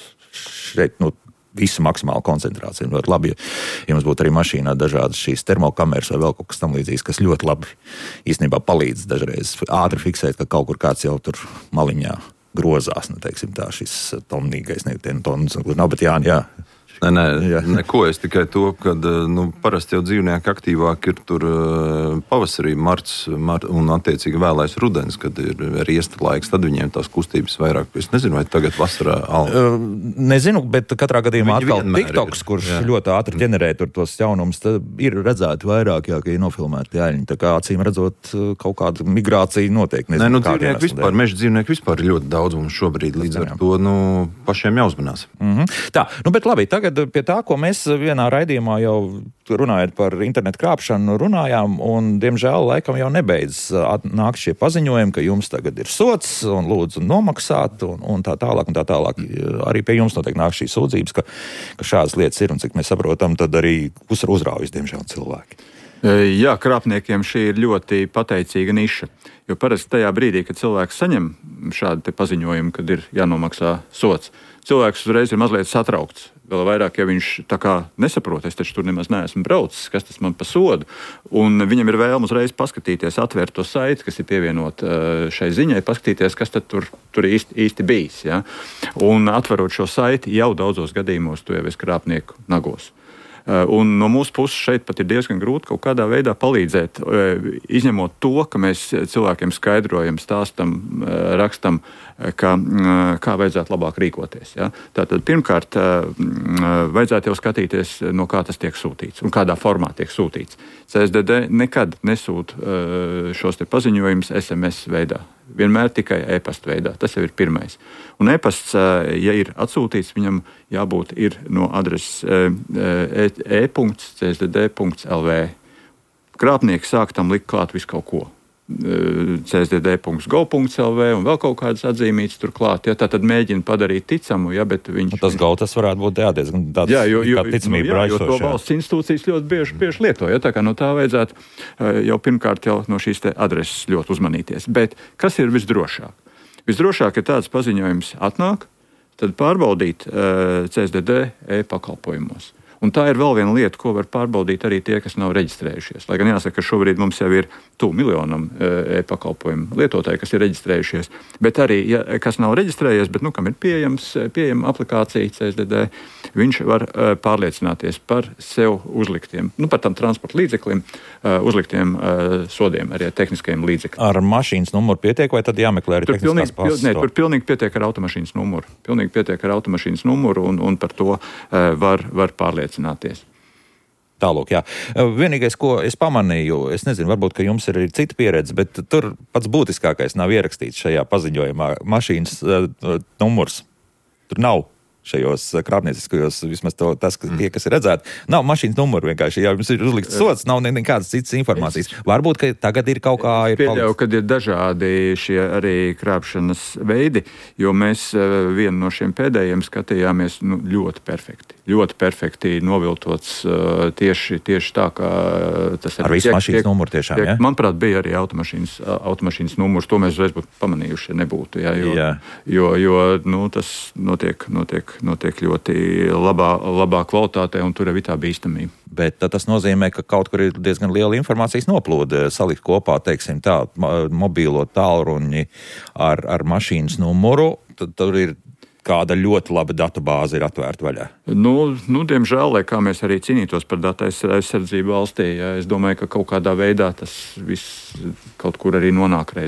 Šeit, nu, visu maksimālu koncentrāciju. Ļoti labi, ja jums būtu arī mašīnā dažādas šīs termokameras vai vēl kaut kas tam līdzīgs, kas ļoti labi īstenībā palīdz dažreiz ātri fiksēt, ka kaut kur kāds jau tur maliņā grozās, nu, teiksim tā, šis tomnīgais, ne, tons, nav, bet jā, jā.
Nē, nē, neko. Es tikai to, ka nu, parasti jau dzīvnieki aktīvāk ir tur pavasarī, marts mar, un attiecīgi vēlais rudens, kad ir riesta laiks, tad viņiem tās kustības vairāk. Es nezinu, vai tagad vasarā...
Uh, nezinu, bet katrā gadījumā viņi atkal TikToks, kurš jā. ļoti ātri ģenerē tur tos jaunumus, ir redzēti vairāk, jā, ka ir nofilmēti jāļņi. Tā kā acīm redzot, kaut kāda migrācija notiek. Nezinu,
nē, nu, dzīvnieki vispār, meža dzīvnieki vispār ir ļoti daudz mums šobrīd, līdz ar to, nu, pašiem jāuzmanās.
Mm-hmm. Tā, nu, bet labi, tagad pie tā, ko mēs vienā raidījumā jau runājot par internetu krāpšanu runājām, un, diemžēl, laikam jau nebeidz nākt šie paziņojumi, ka jums tagad ir sots un lūdzu nomaksāt un, un tā tālāk un tā tālāk. Arī pie jums notiek nāk šīs sūdzības, ka, ka šādas lietas ir un cik mēs saprotam, tad arī uzsver uzraujas, diemžēl, cilvēki.
Jā, krāpniekiem šī ir ļoti pateicīga niša, jo parasti tajā brīdī, kad cilvēks saņem šādu te paziņojumu, kad ir jānomaksā sots, cilvēks uzreiz ir mazliet satraukts. Vēl vairāk, ja viņš tā kā nesaprot, es taču tur nemaz neesmu braucis, kas tas man pa sodu, un viņam ir vēlme uzreiz paskatīties, atvērt to saiti, kas ir pievienot šai ziņai, paskatīties, kas tad tur, tur īsti, īsti bijis. Ja? Un atverot šo saiti, jau daudzos gadījumos tu jau esi krāpnieku nagos. Un no mūsu puses šeit pat ir diezgan grūti kaut kādā veidā palīdzēt, izņemot to, ka mēs cilvēkiem skaidrojam, stāstam, rakstam, ka, kā vajadzētu labāk rīkoties. Ja? Tātad pirmkārt, vajadzētu jau skatīties, no kā tas tiek sūtīts un kādā formā tiek sūtīts. C S D D nekad nesūt šos te paziņojumus S M S veidā. Vienmēr tikai e-pasta veidā. Tas jau ir pirmais. Un e-pasts, ja ir atsūtīts, viņam jābūt ir no adreses e punkts c s d d punkts l v. Krāpnieki sāk tam likt klāt visu kaut ko. c s d d punkts go punkts l v un vēl kaut kādas atzīmītas tur klāt. Ja, tā tad mēģina padarīt ticamu, ja, bet viņš...
Tas go, tas varētu būt diezgan tāds
jā, jo, jo,
ticamība
nu, jā,
raisošā.
Jo to valsts institūcijas ļoti bieži, bieži lieto. Ja, tā kā no tā vajadzētu jau pirmkārt jau no šīs te adreses ļoti uzmanīties. Bet kas ir visdrošāk? Visdrošāk, ja tāds paziņojums atnāk, tad pārbaudīt uh, C S D D e-pakalpojumos. Un tā ir vēl viena lieta, ko var pārbaudīt arī tie, kas nav reģistrējušies. Lai gan jāsaka, ka šobrīd mums jau ir tuvu miljonam e-pakalpojumu lietotāji, kas ir reģistrējušies. Bet arī, ja, kas nav reģistrējies, bet nu, kam ir pieejams, pieejama aplikācija C S D D, viņš var uh, pārliecināties par sev uzliktiem, nu, par tam transporta līdzeklim, uh, uzliktiem uh, sodiem, arī ar tehniskajiem līdzekļiem.
Ar mašīnas numuru pietiek, vai tad jāmeklē arī tehniskās pases?
Nē, tur pilnīgi pietiek ar automašīnas numuru. Pilnīgi pietiek ar automašīnas numuru un, un par to uh, var, var pārliecināt.
Tālūk, jā. Vienīgais, ko es pamanīju, es nezinu, varbūt, ka jums ir arī cita pieredze, bet tur pats būtiskākais nav ierakstīts šajā paziņojumā. Mašīnas uh, numurs tur nav šajos krāpnieciskajos, vismaz to, tas, ka tie, kas ir redzēti, nav mašīnas numuru vienkārši. Ja jums ir uzlikts sots, nav nekādas citas informācijas. Varbūt, ka tagad ir kaut kā...
Es pieļauju, kad ir dažādi šie arī krāpšanas veidi, jo mēs vienu no šiem pēdējiem skatījāmies nu, ļoti perfekti. Ļoti perfekti noviltots tieši, tieši tā, kā tas
ar visu mašīnas numuru tiešām,
tiek,
ja?
Manuprāt, bija arī automašīnas, automašīnas numurs. To mēs uzreiz būtu pamanījuši, ja nebūtu. Ja, jo,
jā.
jo, jo nu, tas notiek, notiek notiek ļoti labā, labā kvalitātē, un tur ir tā bīstamība.
Bet tas nozīmē, ka kaut kur ir diezgan liela informācijas noplūde salikt kopā, teiksim tā, mobīlo tālruņi ar, ar mašīnas numuru, tad tur ir kāda ļoti laba datubāze ir atvērta vaļā.
Nu, nu, diemžēl, lai kā mēs arī cīnītos par datu aizsardzību valstī, ja, es domāju, ka kaut kādā veidā tas viss kaut kur arī nonāk reizēm.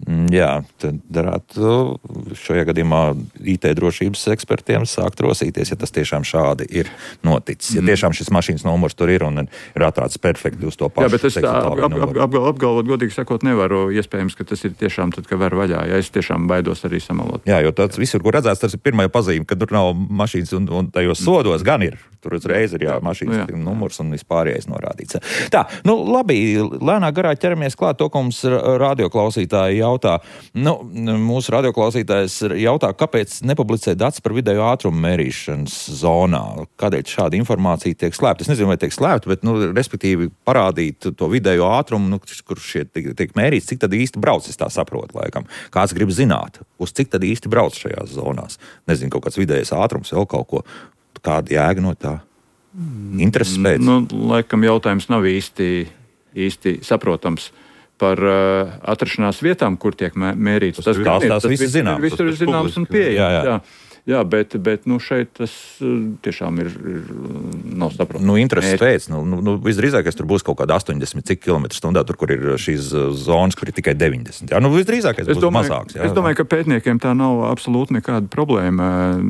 Jā, tad darētu šajā gadījumā I T drošības ekspertiem sākt rosīties, ja tas tiešām šādi ir noticis. Ja tiešām šis mašīnas numurs tur ir un ir atrāds perfekti uz to pašu.
Jā, bet es ap, ap, ap, apgal, apgalvot, godīgi sakot, nevaru. Iespējams, ka tas ir tiešām tad, ka var vaļā. Ja es tiešām baidos arī samalot.
Jā, jo tāds visur, kur redzēts, tas ir pirmā pazīme, ka tur nav mašīnas un, un tajos sodos gan ir. Tur uzreiz ir jā, mašīnas jā. numurs un vispārējais norādīts. Tā, nu labi, lēnā garā ķeramies klāt to, ko mums radioklausītāji jautā. Nu, mūsu radioklausītājs jautā, kāpēc nepublicē datus par video ātrumu mērīšanas zonā? Kādēļ šāda informācija tiek slēpta? Es nezinu, vai tiek slēpta, bet, nu, respektīvi parādīt to video ātrumu, nu, kur šie tiek, tiek mērīts, cik tad īsti brauc, es tā saprotu, laikam. Kāds grib zināt, uz cik tad īsti brauc šajās zonās? Nezinu, kaut kāds vidējais ātrums, vēl kaut ko. Kāda jēga no tā? Intereses pēc?
Nu, laikam jautājums nav īsti, īsti saprotams par uh, atrašanās vietām, kur tiek mērīts.
Tas, tas, tas viss ir zināms.
Visur ir zināms un pieejams.
Jā, jā.
jā. Jā, bet, bet nu, šeit tas tiešām ir, ir nav saprotams.
Nu, intereses pēc. Nu, nu, visdrīzākais tur būs kaut kāda astoņdesmit cik kilometru stundā, tur, kur ir šīs zonas, kur ir tikai deviņdesmit. Jā, nu, visdrīzākais būs
domāju,
mazāks. Jā.
Es domāju, ka pētniekiem tā nav absolūti nekāda problēma.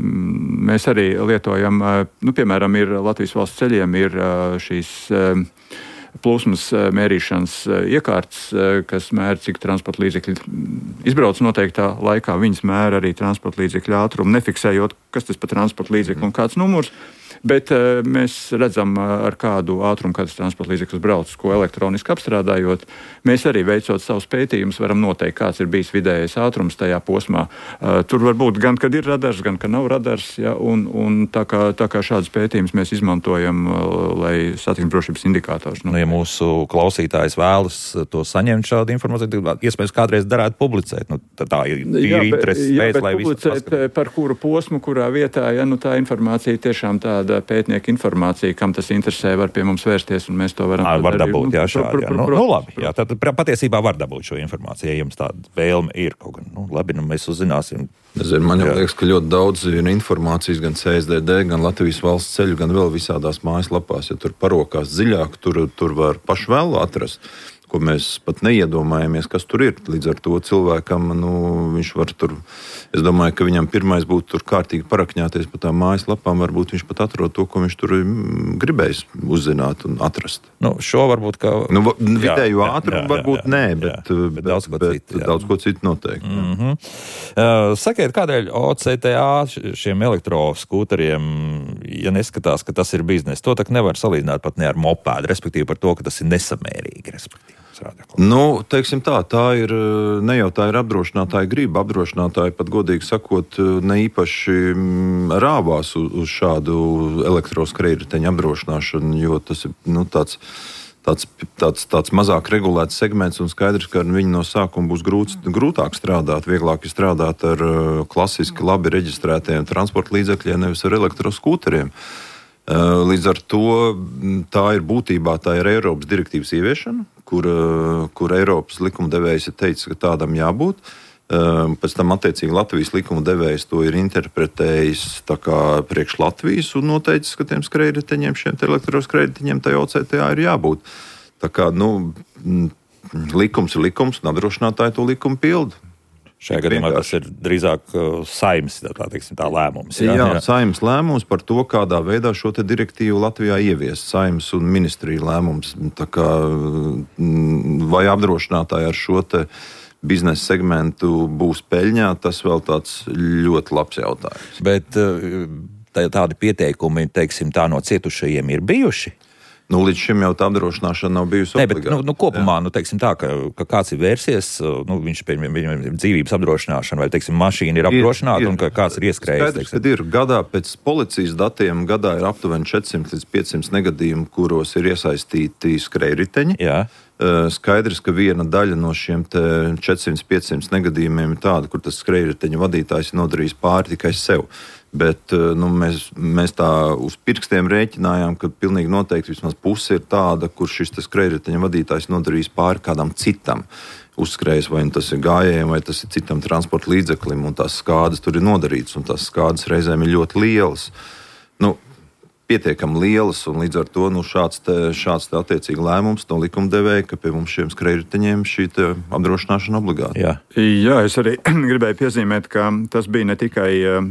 Mēs arī lietojam, nu, piemēram, ir Latvijas valsts ceļiem ir šīs plūsmas mērīšanas iekārtas, kas mēra, cik transporta līdzekļi izbrauc noteiktā laikā. Viņas mēra arī transporta līdzekļu ātrumu, nefiksējot, kas tas pa transporta līdzekļu un kāds numurs. Bet uh, mēs redzam, uh, ar kādu ātrumu kāds transporta līdzeklis brauc, ko elektroniski apstrādājot. Mēs arī veicot savus pētījumus varam noteikt, kāds ir bijis vidējais ātrums tajā posmā. Uh, tur var būt gan, kad ir radars, gan, kad nav radars. Ja, un, un tā kā, tā kā šādus pētījumus mēs izmantojam, uh, lai satiksmes drošības indikātors.
Nu, ja mūsu klausītājs vēlas to saņemt šādu informāciju, tad iespējams kādreiz darētu publicēt. Nu, tā ir tīri intereses pēc, lai visu
publicēt, par kuru posmu, kurā vietā, ja nu tā informācija tiešām tāda pētnieka informācija, kam tas interesē, var pie mums vērsties, un mēs to varam
à, var dabūt.
Nu,
jā, šādi, jā. Nu, nu, labi, jā, tad patiesībā var dabūt šo informāciju, ja jums tāda vēlme ir kaut gan. Nu, labi, nu, mēs uzzināsim.
Zinu, man jau jā. liekas, ka ļoti daudz ir informācijas gan C S D D, gan Latvijas valsts ceļu, gan vēl visādās mājaslapās. Ja tur parokās dziļāk, tur, tur var pašu vēl atrast, ko mēs pat neiedomājamies, kas tur ir. Līdz ar to cilvēkam, nu, viņš var tur, es domāju, ka viņam pirmais būtu tur kārtīgi parakņāties pa tām mājaslapām, varbūt viņš pat atrod to, ko viņš tur gribējis uzzināt un atrast.
Nu, šo varbūt, ka...
Nu, vidēju ātrumu varbūt jā, jā, nē, bet,
jā, bet daudz ko
bet,
citu.
Bet, daudz ko citu noteikti.
Mm-hmm. Uh, sakiet, kādēļ O C T A šiem elektroskūteriem, ja neskatās, ka tas ir biznes, to tak nevar salīdzināt pat ne ar mopēdu, respektīvi par to, ka tas ir nesamērīgi, respektīvi.
Nu, teiksim tā, tā ir, ne jau tā ir apdrošinātāja griba. Apdrošinātāji pat godīgi sakot, ne īpaši rāvās uz, uz šādu elektroskrējriteņu apdrošināšanu, jo tas ir nu, tāds, tāds, tāds, tāds mazāk regulēts segments un skaidrs, ka ar viņu no sākuma būs grūts, grūtāk strādāt, vieglāk ir strādāt ar klasiski labi reģistrētiem transporta līdzekļiem, nevis ar elektroskūteriem. Līdz ar to tā ir būtībā tā ir Eiropas direktīvas ieviešana, kur, kur Eiropas likumdevējs ir teicis, ka tādam jābūt. Pēc tam attiecīgi Latvijas likumdevējs to ir interpretējis tā kā priekš Latvijas un noteicis, ka tiem skrējriteņiem, šiem elektroskrējriteņiem tai O C T A ir jābūt. Tā kā, nu, likums ir likums un apdrošinātāji to likumu pilda.
Šajā gadījumā tas ir drīzāk uh, Saeimas tā, teiksim, tā lēmums.
Jā, jā, jā. Saeimas lēmums par to, kādā veidā šo te direktīvu Latvijā ieviest. Saeimas un ministrija lēmums. Tā kā, vai apdrošinātāji ar šo te biznesa segmentu būs peļņā, tas vēl tāds ļoti labs jautājums.
Bet uh, tā, tādi pieteikumi, teiksim, tā no cietušajiem ir bijuši?
Nu, līdz šim jau tā apdrošināšana nav bijusi
obligāta.
Nē, bet
nu, nu, kopumā, nu, teiksim tā, ka, ka kāds ir vērsies, nu, viņš pieņem dzīvības apdrošināšanu vai, teiksim, mašīna ir apdrošināta un ka kāds ir ieskrējis.
Skaidrs, kad ir gadā pēc policijas datiem, gadā ir aptuveni četrsimt līdz piecsimt negadījumi, kuros ir iesaistīti skrējriteņi. Jā. Skaidrs, ka viena daļa no šiem četrsimt līdz piecsimt negadījumiem ir tāda, kur tas skrējriteņa vadītājs ir nodarījis pāri tikai sev. Bet nu, mēs, mēs tā uz pirkstiem rēķinājām, ka pilnīgi noteikti vismaz puse ir tāda, kur šis skrējriteņa vadītājs nodarījis pāri kādam citam. Uzskrējis, vai tas ir gājējiem, vai tas ir citam transporta līdzeklim, un tās skādes tur ir nodarītas, un tās skādes reizēm ir ļoti lielas. Nu, pietiekami lielas, un līdz ar to nu, šāds, te, šāds te attiecīgi lēmums no likumdevēja, ka pie mums šiem skrējriteņiem šī apdrošināšana obligāti.
Jā. Jā, es arī gribēju piezīmēt, ka tas bija ne tikai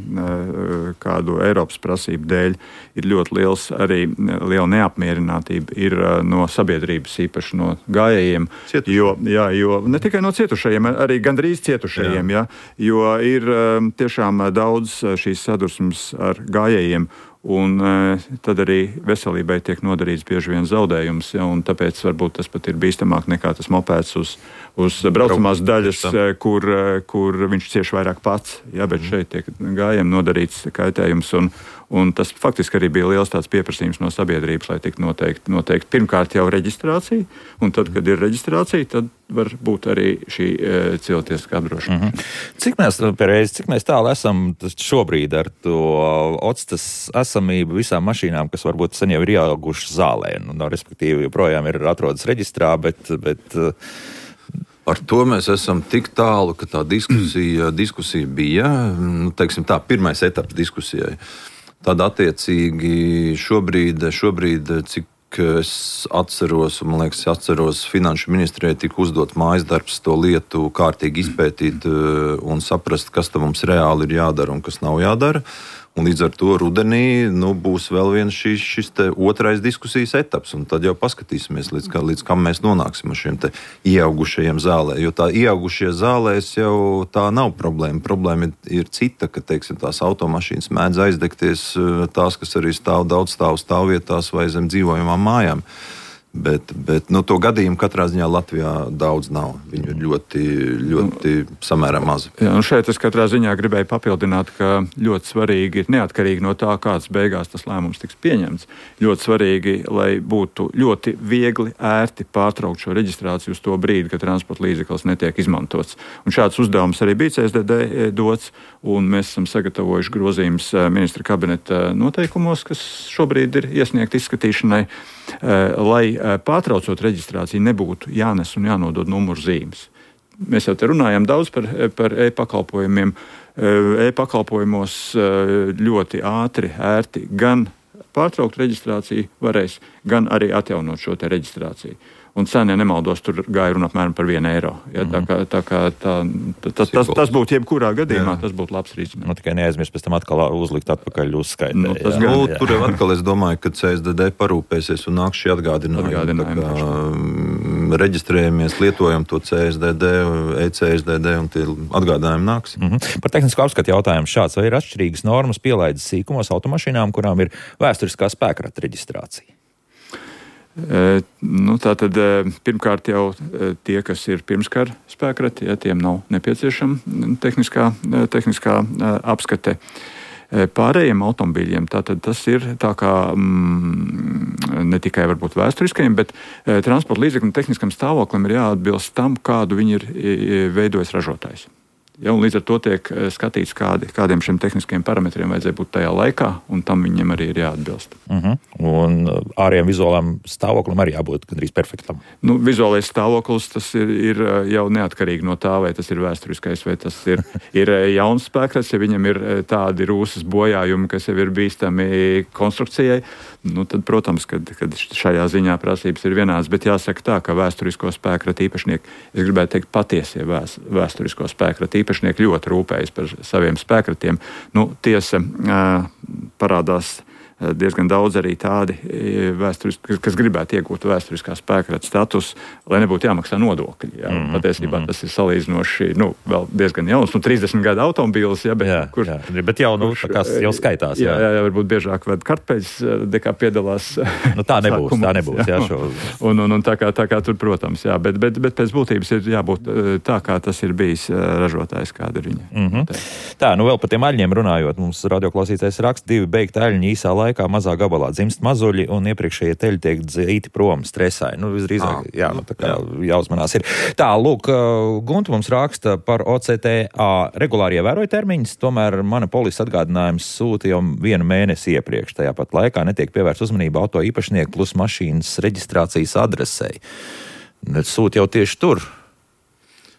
kādu Eiropas prasību dēļ, ir ļoti liels arī liela neapmierinātība ir no sabiedrības, īpaši no gājējiem, jo, jā, jo ne tikai no cietušajiem, arī gandrīz cietušajiem, jā. Jā, jo ir tiešām daudz šīs sadursmes ar gājējiem, un e, tad arī veselībai tiek nodarīts bieži vien zaudējums, ja, un tāpēc varbūt tas pat ir bīstamāk nekā tas mopēds uz, uz braucamās daļas, kur, kur viņš cieš vairāk pats, ja, bet šeit tiek gājiem nodarīts kaitējums, un, un tas faktiski arī bija liels tāds pieprasījums no sabiedrības, lai tiktu noteikti, noteikti pirmkārt jau reģistrācija, un tad, kad ir reģistrācija, tad var būt arī šī e, cilvēktiesiskā apdrošināšana.
Mm-hmm. Cik mēs, Pēreiz, cik mēs tālu esam šobrīd ar to otstas esamību visām mašīnām, kas varbūt sen jau ir ieaugušas zālē, nu, no, respektīvi joprojām ir atrodas reģistrā, bet, bet
ar to mēs esam tik tālu, ka tā diskusija, diskusija bija, nu, teiksim tā, pirmais etaps diskusijai. Tad attiecīgi šobrīd, šobrīd cik es atceros, un man liekas, atceros, Finanšu ministrijai tika uzdot mājas darbs to lietu kārtīgi izpētīt un saprast, kas tam mums reāli ir jādara un kas nav jādara. Un līdz ar to rudenī nu, būs vēl viens šis, šis te otrais diskusijas etaps, un tad jau paskatīsimies, līdz, kā, līdz kam mēs nonāksim ar šiem te ieaugušajiem zālē. Jo tā ieaugušie zālēs jau tā nav problēma. Problēma ir, ir cita, ka, teiksim, tās automašīnas mēdz aizdegties, tās, kas arī stāv daudz stāv stāvvietās vai zem dzīvojamām mājām. Bet, bet nu, to gadījumu katrā ziņā Latvijā daudz nav. Viņi ir ļoti, ļoti samērā mazi.
Jā, un šeit es katrā ziņā gribēju papildināt, ka ļoti svarīgi ir neatkarīgi no tā, kāds beigās tas lēmums tiks pieņemts. Ļoti svarīgi, lai būtu ļoti viegli, ērti pārtraukt šo reģistrāciju uz to brīdi, kad transporta līdzeklis netiek izmantots. Un šāds uzdevums arī bija C S D D dots, un mēs esam sagatavojuši grozījumus ministra kabineta noteikumos, kas šobrīd ir iesniegt izskatīšanai, lai pārtraucot reģistrāciju nebūtu jānes un jānodod numuru zīmes. Mēs jau te runājam daudz par, par e-pakalpojumiem. E-pakalpojumos ļoti ātri, ērti gan pārtraukt reģistrāciju varēs, gan arī atjaunot šo te reģistrāciju. Un cena, ja nemaldos, tur gāja runa apmēram par vienu eiro. Ja, tā kā, tā kā tā, tas, tas, tas būtu jebkurā gadījumā, jā. Tas būtu labs risinājums.
Nu, tikai neaizmirst pēc tam atkal uzlikt atpakaļ uzskaitē.
Nu, tas gan, nu, tur jau atkal es domāju, ka C S D D parūpēsies un nāk šī atgādinājuma. Kā reģistrējamies, lietojam to C S D D, E C S D D un tie atgādinājumi nāks.
Mm-hmm. Par tehnisko apskatu jautājumu šāds, vai ir atšķirīgas normas pielaides sīkumos automašīnām, kurām ir vēsturiskā spēkrata reģistrācija?
E, nu, tātad, e, pirmkārt jau e, tie, kas ir pirmskara spēkrati, ja, tiem nav nepieciešama tehniskā, e, tehniskā e, apskate. E, pārējiem automobīļiem tātad tas ir tā kā mm, ne tikai varbūt vēsturiskajiem, bet e, transporta līdzekļu tehniskam stāvoklim ir jāatbilst tam, kādu viņi ir e, veidojis ražotājs. Ja, līdz ar to tiek skatīts, kādi, kādiem šiem tehniskiem parametriem vajadzēja būt tajā laikā, un tam viņiem arī ir jāatbilst.
Uh-huh. Un ārējiem vizuālam stāvoklim arī jābūt gandrīz perfektam.
Nu, vizuālais stāvoklis tas ir, ir jau neatkarīgi no tā, vai tas ir vēsturiskais, vai tas ir, ir jauns spēkrats. Ja viņam ir tādi rūsas bojājumi, kas jau ir bīstami konstrukcijai, nu, tad, protams, kad, kad šajā ziņā prasības ir vienādas, bet jāsaka tā, ka vēsturisko spēkratu īpašnieki, es gribētu teikt patiesie vēs, vēsturisko spēkratu īpašnieki ļoti rūpējas par saviem spēkratiem. Nu, tiesa parādās diezgan daudz arī tādi, kas gribētu iegūt vēsturiskā spēkrata status, lai nebūtu jāmaksā nodokļi. Jā. Mm-hmm. Patiesībā tas ir salīdzinoši nu, vēl diezgan jauns, nu, trīsdesmit gadu automobīls, jā, bet,
jā,
kur,
jā. Bet jau, nu, tā kā jau skaitās. Jā,
jā, jā varbūt biežāk ved kartpeļas, dekā piedalās.
Nu, tā nebūs, tā nebūs, jā, šo.
Un, un, un tā kā, tā kā tur, protams, jā, bet, bet, bet pēc būtības ir jābūt tā, kā tas ir bijis ražotājs, kāda ir viņa.
Mm-hmm. Tā, nu vēl par tiem aļņiem runājot, mums radioklausītājs raksta divi beigti aļņi īsā laikā. Kā mazā gabalā dzimst mazuļi un iepriekšējie teļi tiek dzīti prom stresai. Nu, visdrīzāk, jā, nu, tā kā jāuzmanās ir. Tā, lūk, Gunta mums raksta par O C T A regulāri ievēroja termiņus, tomēr mana polisa atgādinājums sūta jau vienu mēnesi iepriekš. Tajā pat laikā netiek pievērsta uzmanība auto īpašnieku plus mašīnas reģistrācijas adresei. Sūta jau tieši tur.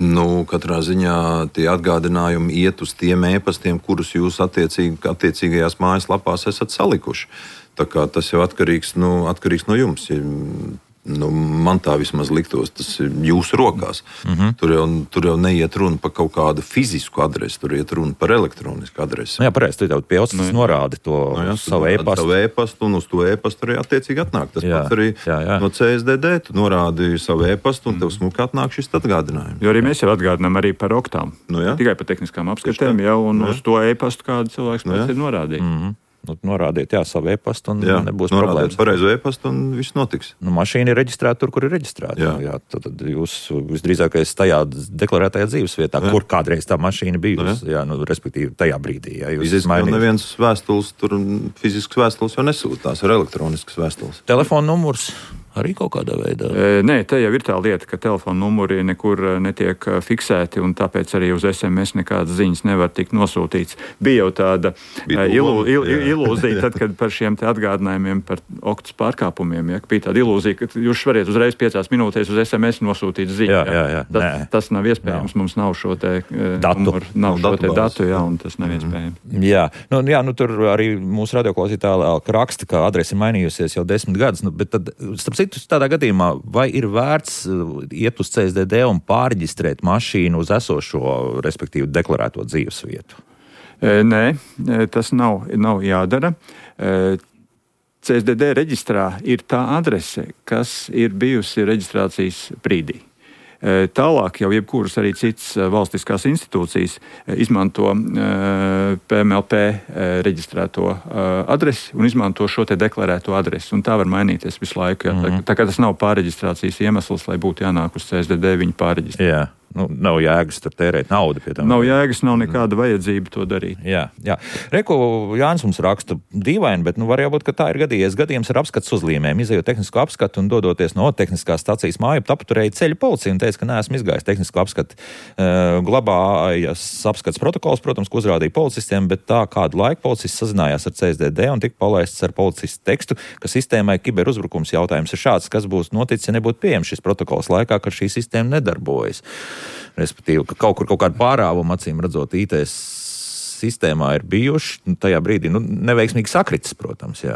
Nu, katrā ziņā tie atgādinājumi iet uz tiem e-pastiem, kurus jūs attiecīgi, attiecīgajās mājaslapās esat salikuši. Tā kā tas jau atkarīgs, nu, atkarīgs no jums. Ja, nu, man tā vismaz liktos, tas ir jūsu rokās. Mm-hmm. Tur, jau, tur jau neiet runa par kaut kādu fizisku adresi, tur iet runa par elektronisku adresi.
Nu, jā, pareizi, tu jau pie otstas norādi to nu, jā, savu e-pastu.
Savu e-pastu, un uz to e-pastu arī attiecīgi atnāk. Tas
jā,
pats arī
jā, jā.
No C S D D. Tu norādi savu e-pastu, un tev smuki atnāk šis atgādinājums.
Jo arī mēs jau atgādinām arī par oktām.
Nu, jā.
Tikai par tehniskām apskatēm, jau, un
nu,
uz to e-pastu kādu cilvēks
nu,
pats ir norādījis.
Mm-hmm. Nu, norādiet, jā, savu e-pastu, un
jā,
nebūs
norādiet
problēmas.
pareizo e-pastu, un viss notiks.
Nu, mašīna ir reģistrēta tur, kur ir reģistrēta. Jā. Jā, tad, tad jūs visdrīzākais tajā deklarētajā dzīvesvietā, jā. Kur kādreiz tā mašīna bijusi, jā. Jā, nu, respektīvi tajā brīdī. Jā, jūs
jau neviens vēstules, tur fizisks vēstules jau nesūtās, ar elektroniskas vēstules.
Telefona numurs arī kaut kādā veidā?
E, nē, te jau ir tā lieta, ka telefona numuri nekur netiek fiksēti, un tāpēc arī uz S M S nekādas ziņas nevar tikt nosūtīts. Bija jau tāda ilū, il, ilūzija, tad, kad par šiem te atgādinājumiem par oktas pārkāpumiem, ja, bija tāda ilūzija, ka jūs variet uzreiz piecās minūtēs uz S M S nosūtīt ziņu.
Jā, jā, jā.
Tas, tas nav iespējams, nav. Mums nav šo te
datu,
numuru, nav
nav
šo te
datu,
datu, jā, un tas nav iespējams.
Mm. Jā, nu, jā, nu tur arī mūsu radioklausītāji raksta, ka adrese ir mainījusies jau desmit gadus, nu, bet tad, starp citu, tādā gadījumā, vai ir vērts iet uz C S D D un pārreģistrēt mašīnu uz esošo, respektīvi deklarēto dzīvesvietu?
E, nē, tas nav, nav jādara. E, C S D D reģistrā ir tā adrese, kas ir bijusi reģistrācijas brīdī. Tālāk jau jebkuras arī citas valstiskās institūcijas izmanto P M L P reģistrēto adresi un izmanto šo te deklarēto adresi. Un tā var mainīties visu laiku. Jā. Mm-hmm. Tā, tā kā tas nav pārreģistrācijas iemesls, lai būtu jānāk uz C S D D viņu pārreģistrēt.
Jā. Nu, nav jēgas tur tērēt naudu pie tam.
Nav jēgas, nav nekāda vajadzība to darīt.
Jā, jā. Reku Jānis mums raksta dīvaini, bet nu var jābūt, ka tā ir gadījies gadījums ar apskates uzlīmēm. Izejot tehnisko apskatu un dodoties no tehniskās stacijas māju, apturēja ceļu policija un teica, ka neesmu izgājis tehnisko apskatu. Uh, glabājas apskates protokols, protams, ko uzrādīja policistiem, bet tā kādu laiku policists sazinājās ar C S D D un tika palaists ar policistu tekstu, ka sistēmai kiberuzbrukums jautājums ir šāds, kas būs noticis, ja nebūtu pieejams šis protokols laikā, kad šī sistēma nedarbojas. Respektīvi, ka kaut kur kaut kāda pārāvuma, acīm redzot, I T sistēmā ir bijuši, tajā brīdī nu, neveiksmīgi sakritis, protams, jā.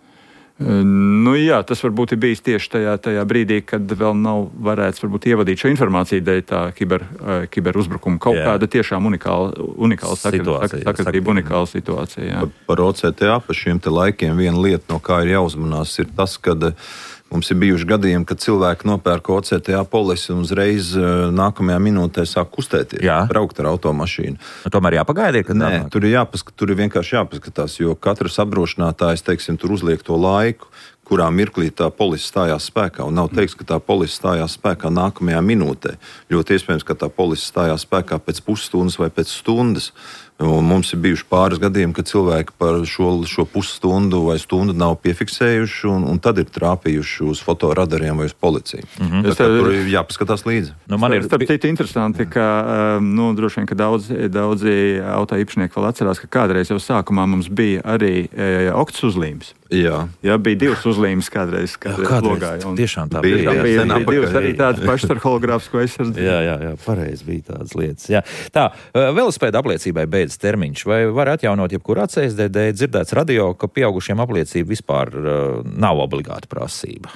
Nu jā, tas varbūt ir bijis tieši tajā, tajā brīdī, kad vēl nav varēts varbūt ievadīt šo informāciju dēļ tā kiber, kiberuzbrukuma. Kaut jā. Kāda tiešām unikāla, unikāla sakritība, unikāla situācija. Jā.
Par, par O C T A, par šiem te laikiem, viena lieta, no kā ir jāuzmanās, ir tas, kad mums ir bijuši gadījumi, kad cilvēki nopērk O C T A polisi un uzreiz nākamajā minūtē sāk kustēties, jā. Braukt ar automašīnu.
Nu, tomēr jāpagaida, kad
Nē, tur ir, jāpask, tur ir vienkārši jāpaskatās, jo katrs apdrošinātājs, teiksim, tur uzliek to laiku, kurā mirklī tā polise stājās spēkā. Un nav teiks, ka tā polise stājās spēkā nākamajā minūtē. Ļoti iespējams, ka tā polise stājās spēkā pēc pusstundas vai pēc stundas. Un mums ir bijuši pāris gadījumi, kad cilvēki par šo, šo pusstundu vai stundu nav piefiksējuši un, un tad ir trāpījuši uz fotoradariem vai uz policiju. Mm-hmm. Tā, tā, tur ir jāpaskatās līdzi.
Nu, man ir starp citu interesanti, ka nu, droši vien, ka daudz, daudzi auto īpašnieki vēl atcerās, ka kādreiz jau sākumā mums bija arī e, oktas uzlīmes.
Jā.
Jā, bija divas uzlīmes kādreiz, kādreiz, kādreiz logāja. Un
tiešām tā
bija.
bija.
Jā, bija, bija divas arī tādas pašas ar hologrāfisko aizsardzību.
Jā, jā, jā, pareizi bija tādas lietas. Jā. Tā, velospēda apliecībai beidz termiņš. Vai var atjaunot jebkurā C S D D? Dzirdēts radio, ka pieaugušiem apliecība vispār uh, nav obligāta prasība.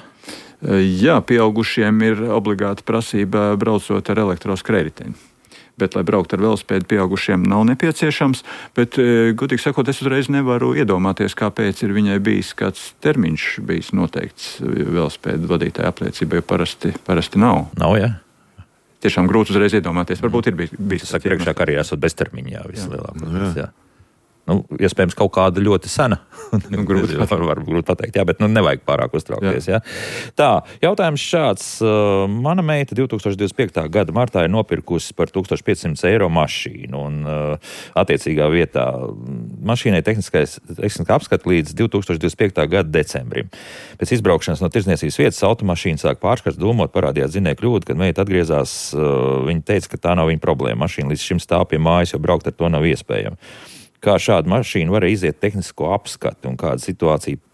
Jā, pieaugušiem ir obligāta prasība braucot ar elektroskreditiem. Bet, lai braukt ar velospēdu, pieaugušiem nav nepieciešams. Bet, godīgi sakot, es uzreiz nevaru iedomāties, kāpēc ir viņai bijis kāds termiņš bijis noteikts velospēdu vadītāja apliecībai, jo parasti, parasti nav.
Nav, jā?
Tiešām grūti uzreiz iedomāties. Varbūt ir bijis. bijis
Tas saka, priekšā, ka arī esat beztermiņā, jā, vislielākais. Jā. Nu, iespējams, kaut kāda ļoti sena.
Nu, grūti,
var, var, grūti pateikt, jā, bet nu, nevajag pārāk uztraukties. Jā. Jā. Tā, jautājums šāds. Mana meita divtūkstoš divdesmit piektā gada martā ir nopirkusi par tūkstoš piecsimt eiro mašīnu. Un attiecīgā vietā mašīnai tehniskā apskata līdz divtūkstoš divdesmit piektā gada decembrim. Pēc izbraukšanas no tirdzniecības vietas automašīna sāk pāršķirt domot, parādījās zinēja kļūdu, kad meita atgriezās. Viņa teica, ka tā nav viņa problēma. Mašīna līdz šim stāv pie mājas, jo braukt ar to nav iespējams. Kā šāda mašīna varēja iziet tehnisko apskati un kāda situācija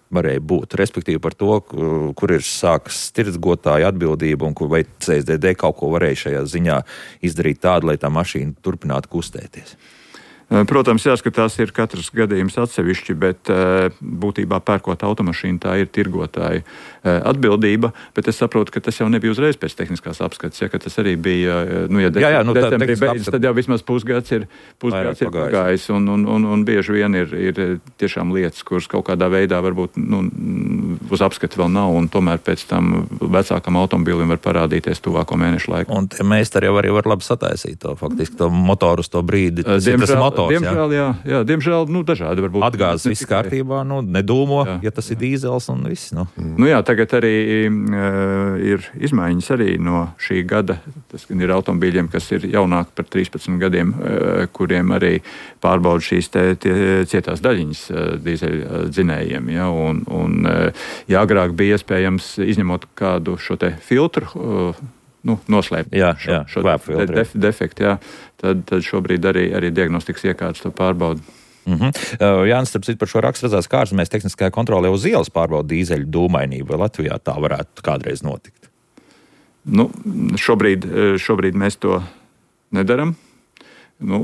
varēja būt. Respektīvi par to, kur ir sākas tirdzgotāja atbildība un kur vai C S D D kaut ko varēja šajā ziņā izdarīt tādu, lai tā mašīna turpinātu kustēties.
Protams, jāskatās ir katrs gadījums atsevišķi, bet būtībā pērkot automašīnu tā ir tirgotāja atbildība, bet es saprotu, ka tas jau nebija uzreiz pēc tehniskās apskates, ja, ka tas arī bija, nu, ja de- jā, jā, nu, decembrī beidzas, tad jau vismaz pusgads ir, pusgads ir pagājis, un, un, un, un bieži vien ir, ir tiešām lietas, kuras kaut kādā veidā varbūt, nu, uz apskati vēl nav, un tomēr pēc tam vecākam automobīlim var parādīties tuvāko mēnešu laiku.
Un tie meistari jau arī var labi sataisīt to, faktiski, to motoru uz to brīdi.
Diemžēl, motors, diemžēl, jā, jā, diemžēl, nu, dažādi varbūt.
Atgāzes viss kārtībā, nu, nedūmo, jā, ja tas ir dīzels un viss, nu.
Nu jā, tagad arī uh, ir izmaiņas arī no šī gada. Tas ir automobīļiem, kas ir jaunāki par trīspadsmit gadiem, uh, kuriem arī pārbauda šīs te, tie, cietās daļiņas uh, dīzeļa dzinējiem. Ja, un, un, uh, ja agrāk bija iespējams izņemot kādu šo te filtru, uh, nu, noslēpt
jā,
šo,
jā,
šo de, def, defektu, jā, tad, tad šobrīd arī, arī diagnostikas iekārtas to pārbauda.
Mm-hmm. Uh, Jānis, starp citu, par šo rakstu redzēs kārtas, mēs tehniskajā kontrolē uz ielas pārbauda dīzeļu dūmainību, vai Latvijā tā varētu kādreiz notikt?
Nu, šobrīd, šobrīd mēs to nedaram. Nu,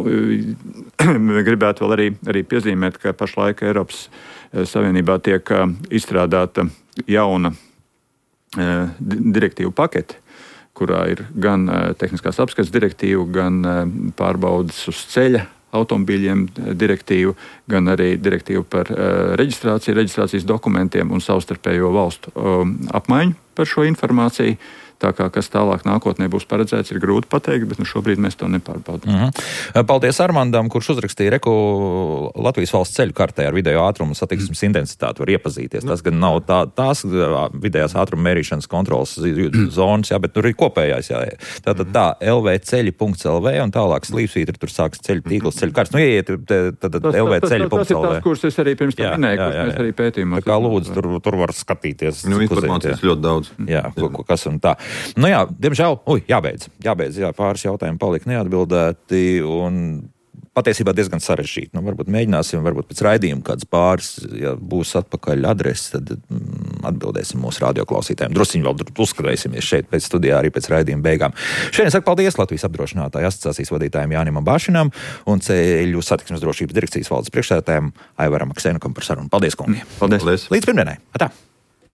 gribētu vēl arī, arī piezīmēt, ka pašlaik Eiropas Savienībā tiek izstrādāta jauna direktīvu pakete, kurā ir gan tehniskās apskates direktīva, gan pārbaudas uz ceļa automobīļiem direktīvu, gan arī direktīvu par uh, reģistrāciju, reģistrācijas dokumentiem un savstarpējo valstu um, apmaiņu par šo informāciju. Tā kā kas tālāk nākotnē būs paredzēts, ir grūti pateikt, bet nu šobrīd mēs to nepārbaudām.
Mm-hmm. Paldies Armandam, kurš uzrakstīja reku Latvijas valsts ceļu kartē ar vidējo ātrumu satiksmes intensitāti. Var iepazīties. Tas gan nav tā, tās vidējās ātruma mērīšanas kontrolas zonas, jā, bet tur ir kopējās. Jā. Tātad tā, lvceļi punkts lv un tālāk slīpsvītri, tur sāks ceļu tīkls, ceļu karts. Nu, ieiet, tad lvceļi punkts lv.
Tas ir tās, kurus es arī pirms tam minēju, kurus mēs arī pētījumā.
Tā kā lūdzu, tur, tur var skatīties.
Nu, informācijas ļoti daudz.
Jā, kas un tā. Nu jā, diemžēl, uj, jābeidz, jābeidz, jā, pāris jautājumi palika neatbildēti un patiesībā diezgan sarežģīti. Nu, varbūt mēģināsim, varbūt pēc raidījuma kāds pāris, ja būs atpakaļ adresi, tad mm, atbildēsim mūsu radioklausītājiem. Drusciņi vēl uzskatīsimies šeit pēc studijā arī pēc raidījuma beigām. Šodien saku paldies Latvijas apdrošinātāju asociācijas vadītājiem Jānim Bašinam un Ceļu satiksmes drošības direkcijas valdes priekšsēdētājiem Aivaram Aksenukam par sarunu. Paldies, kungi!
Paldies!
Līdz pirmdienai! Atā!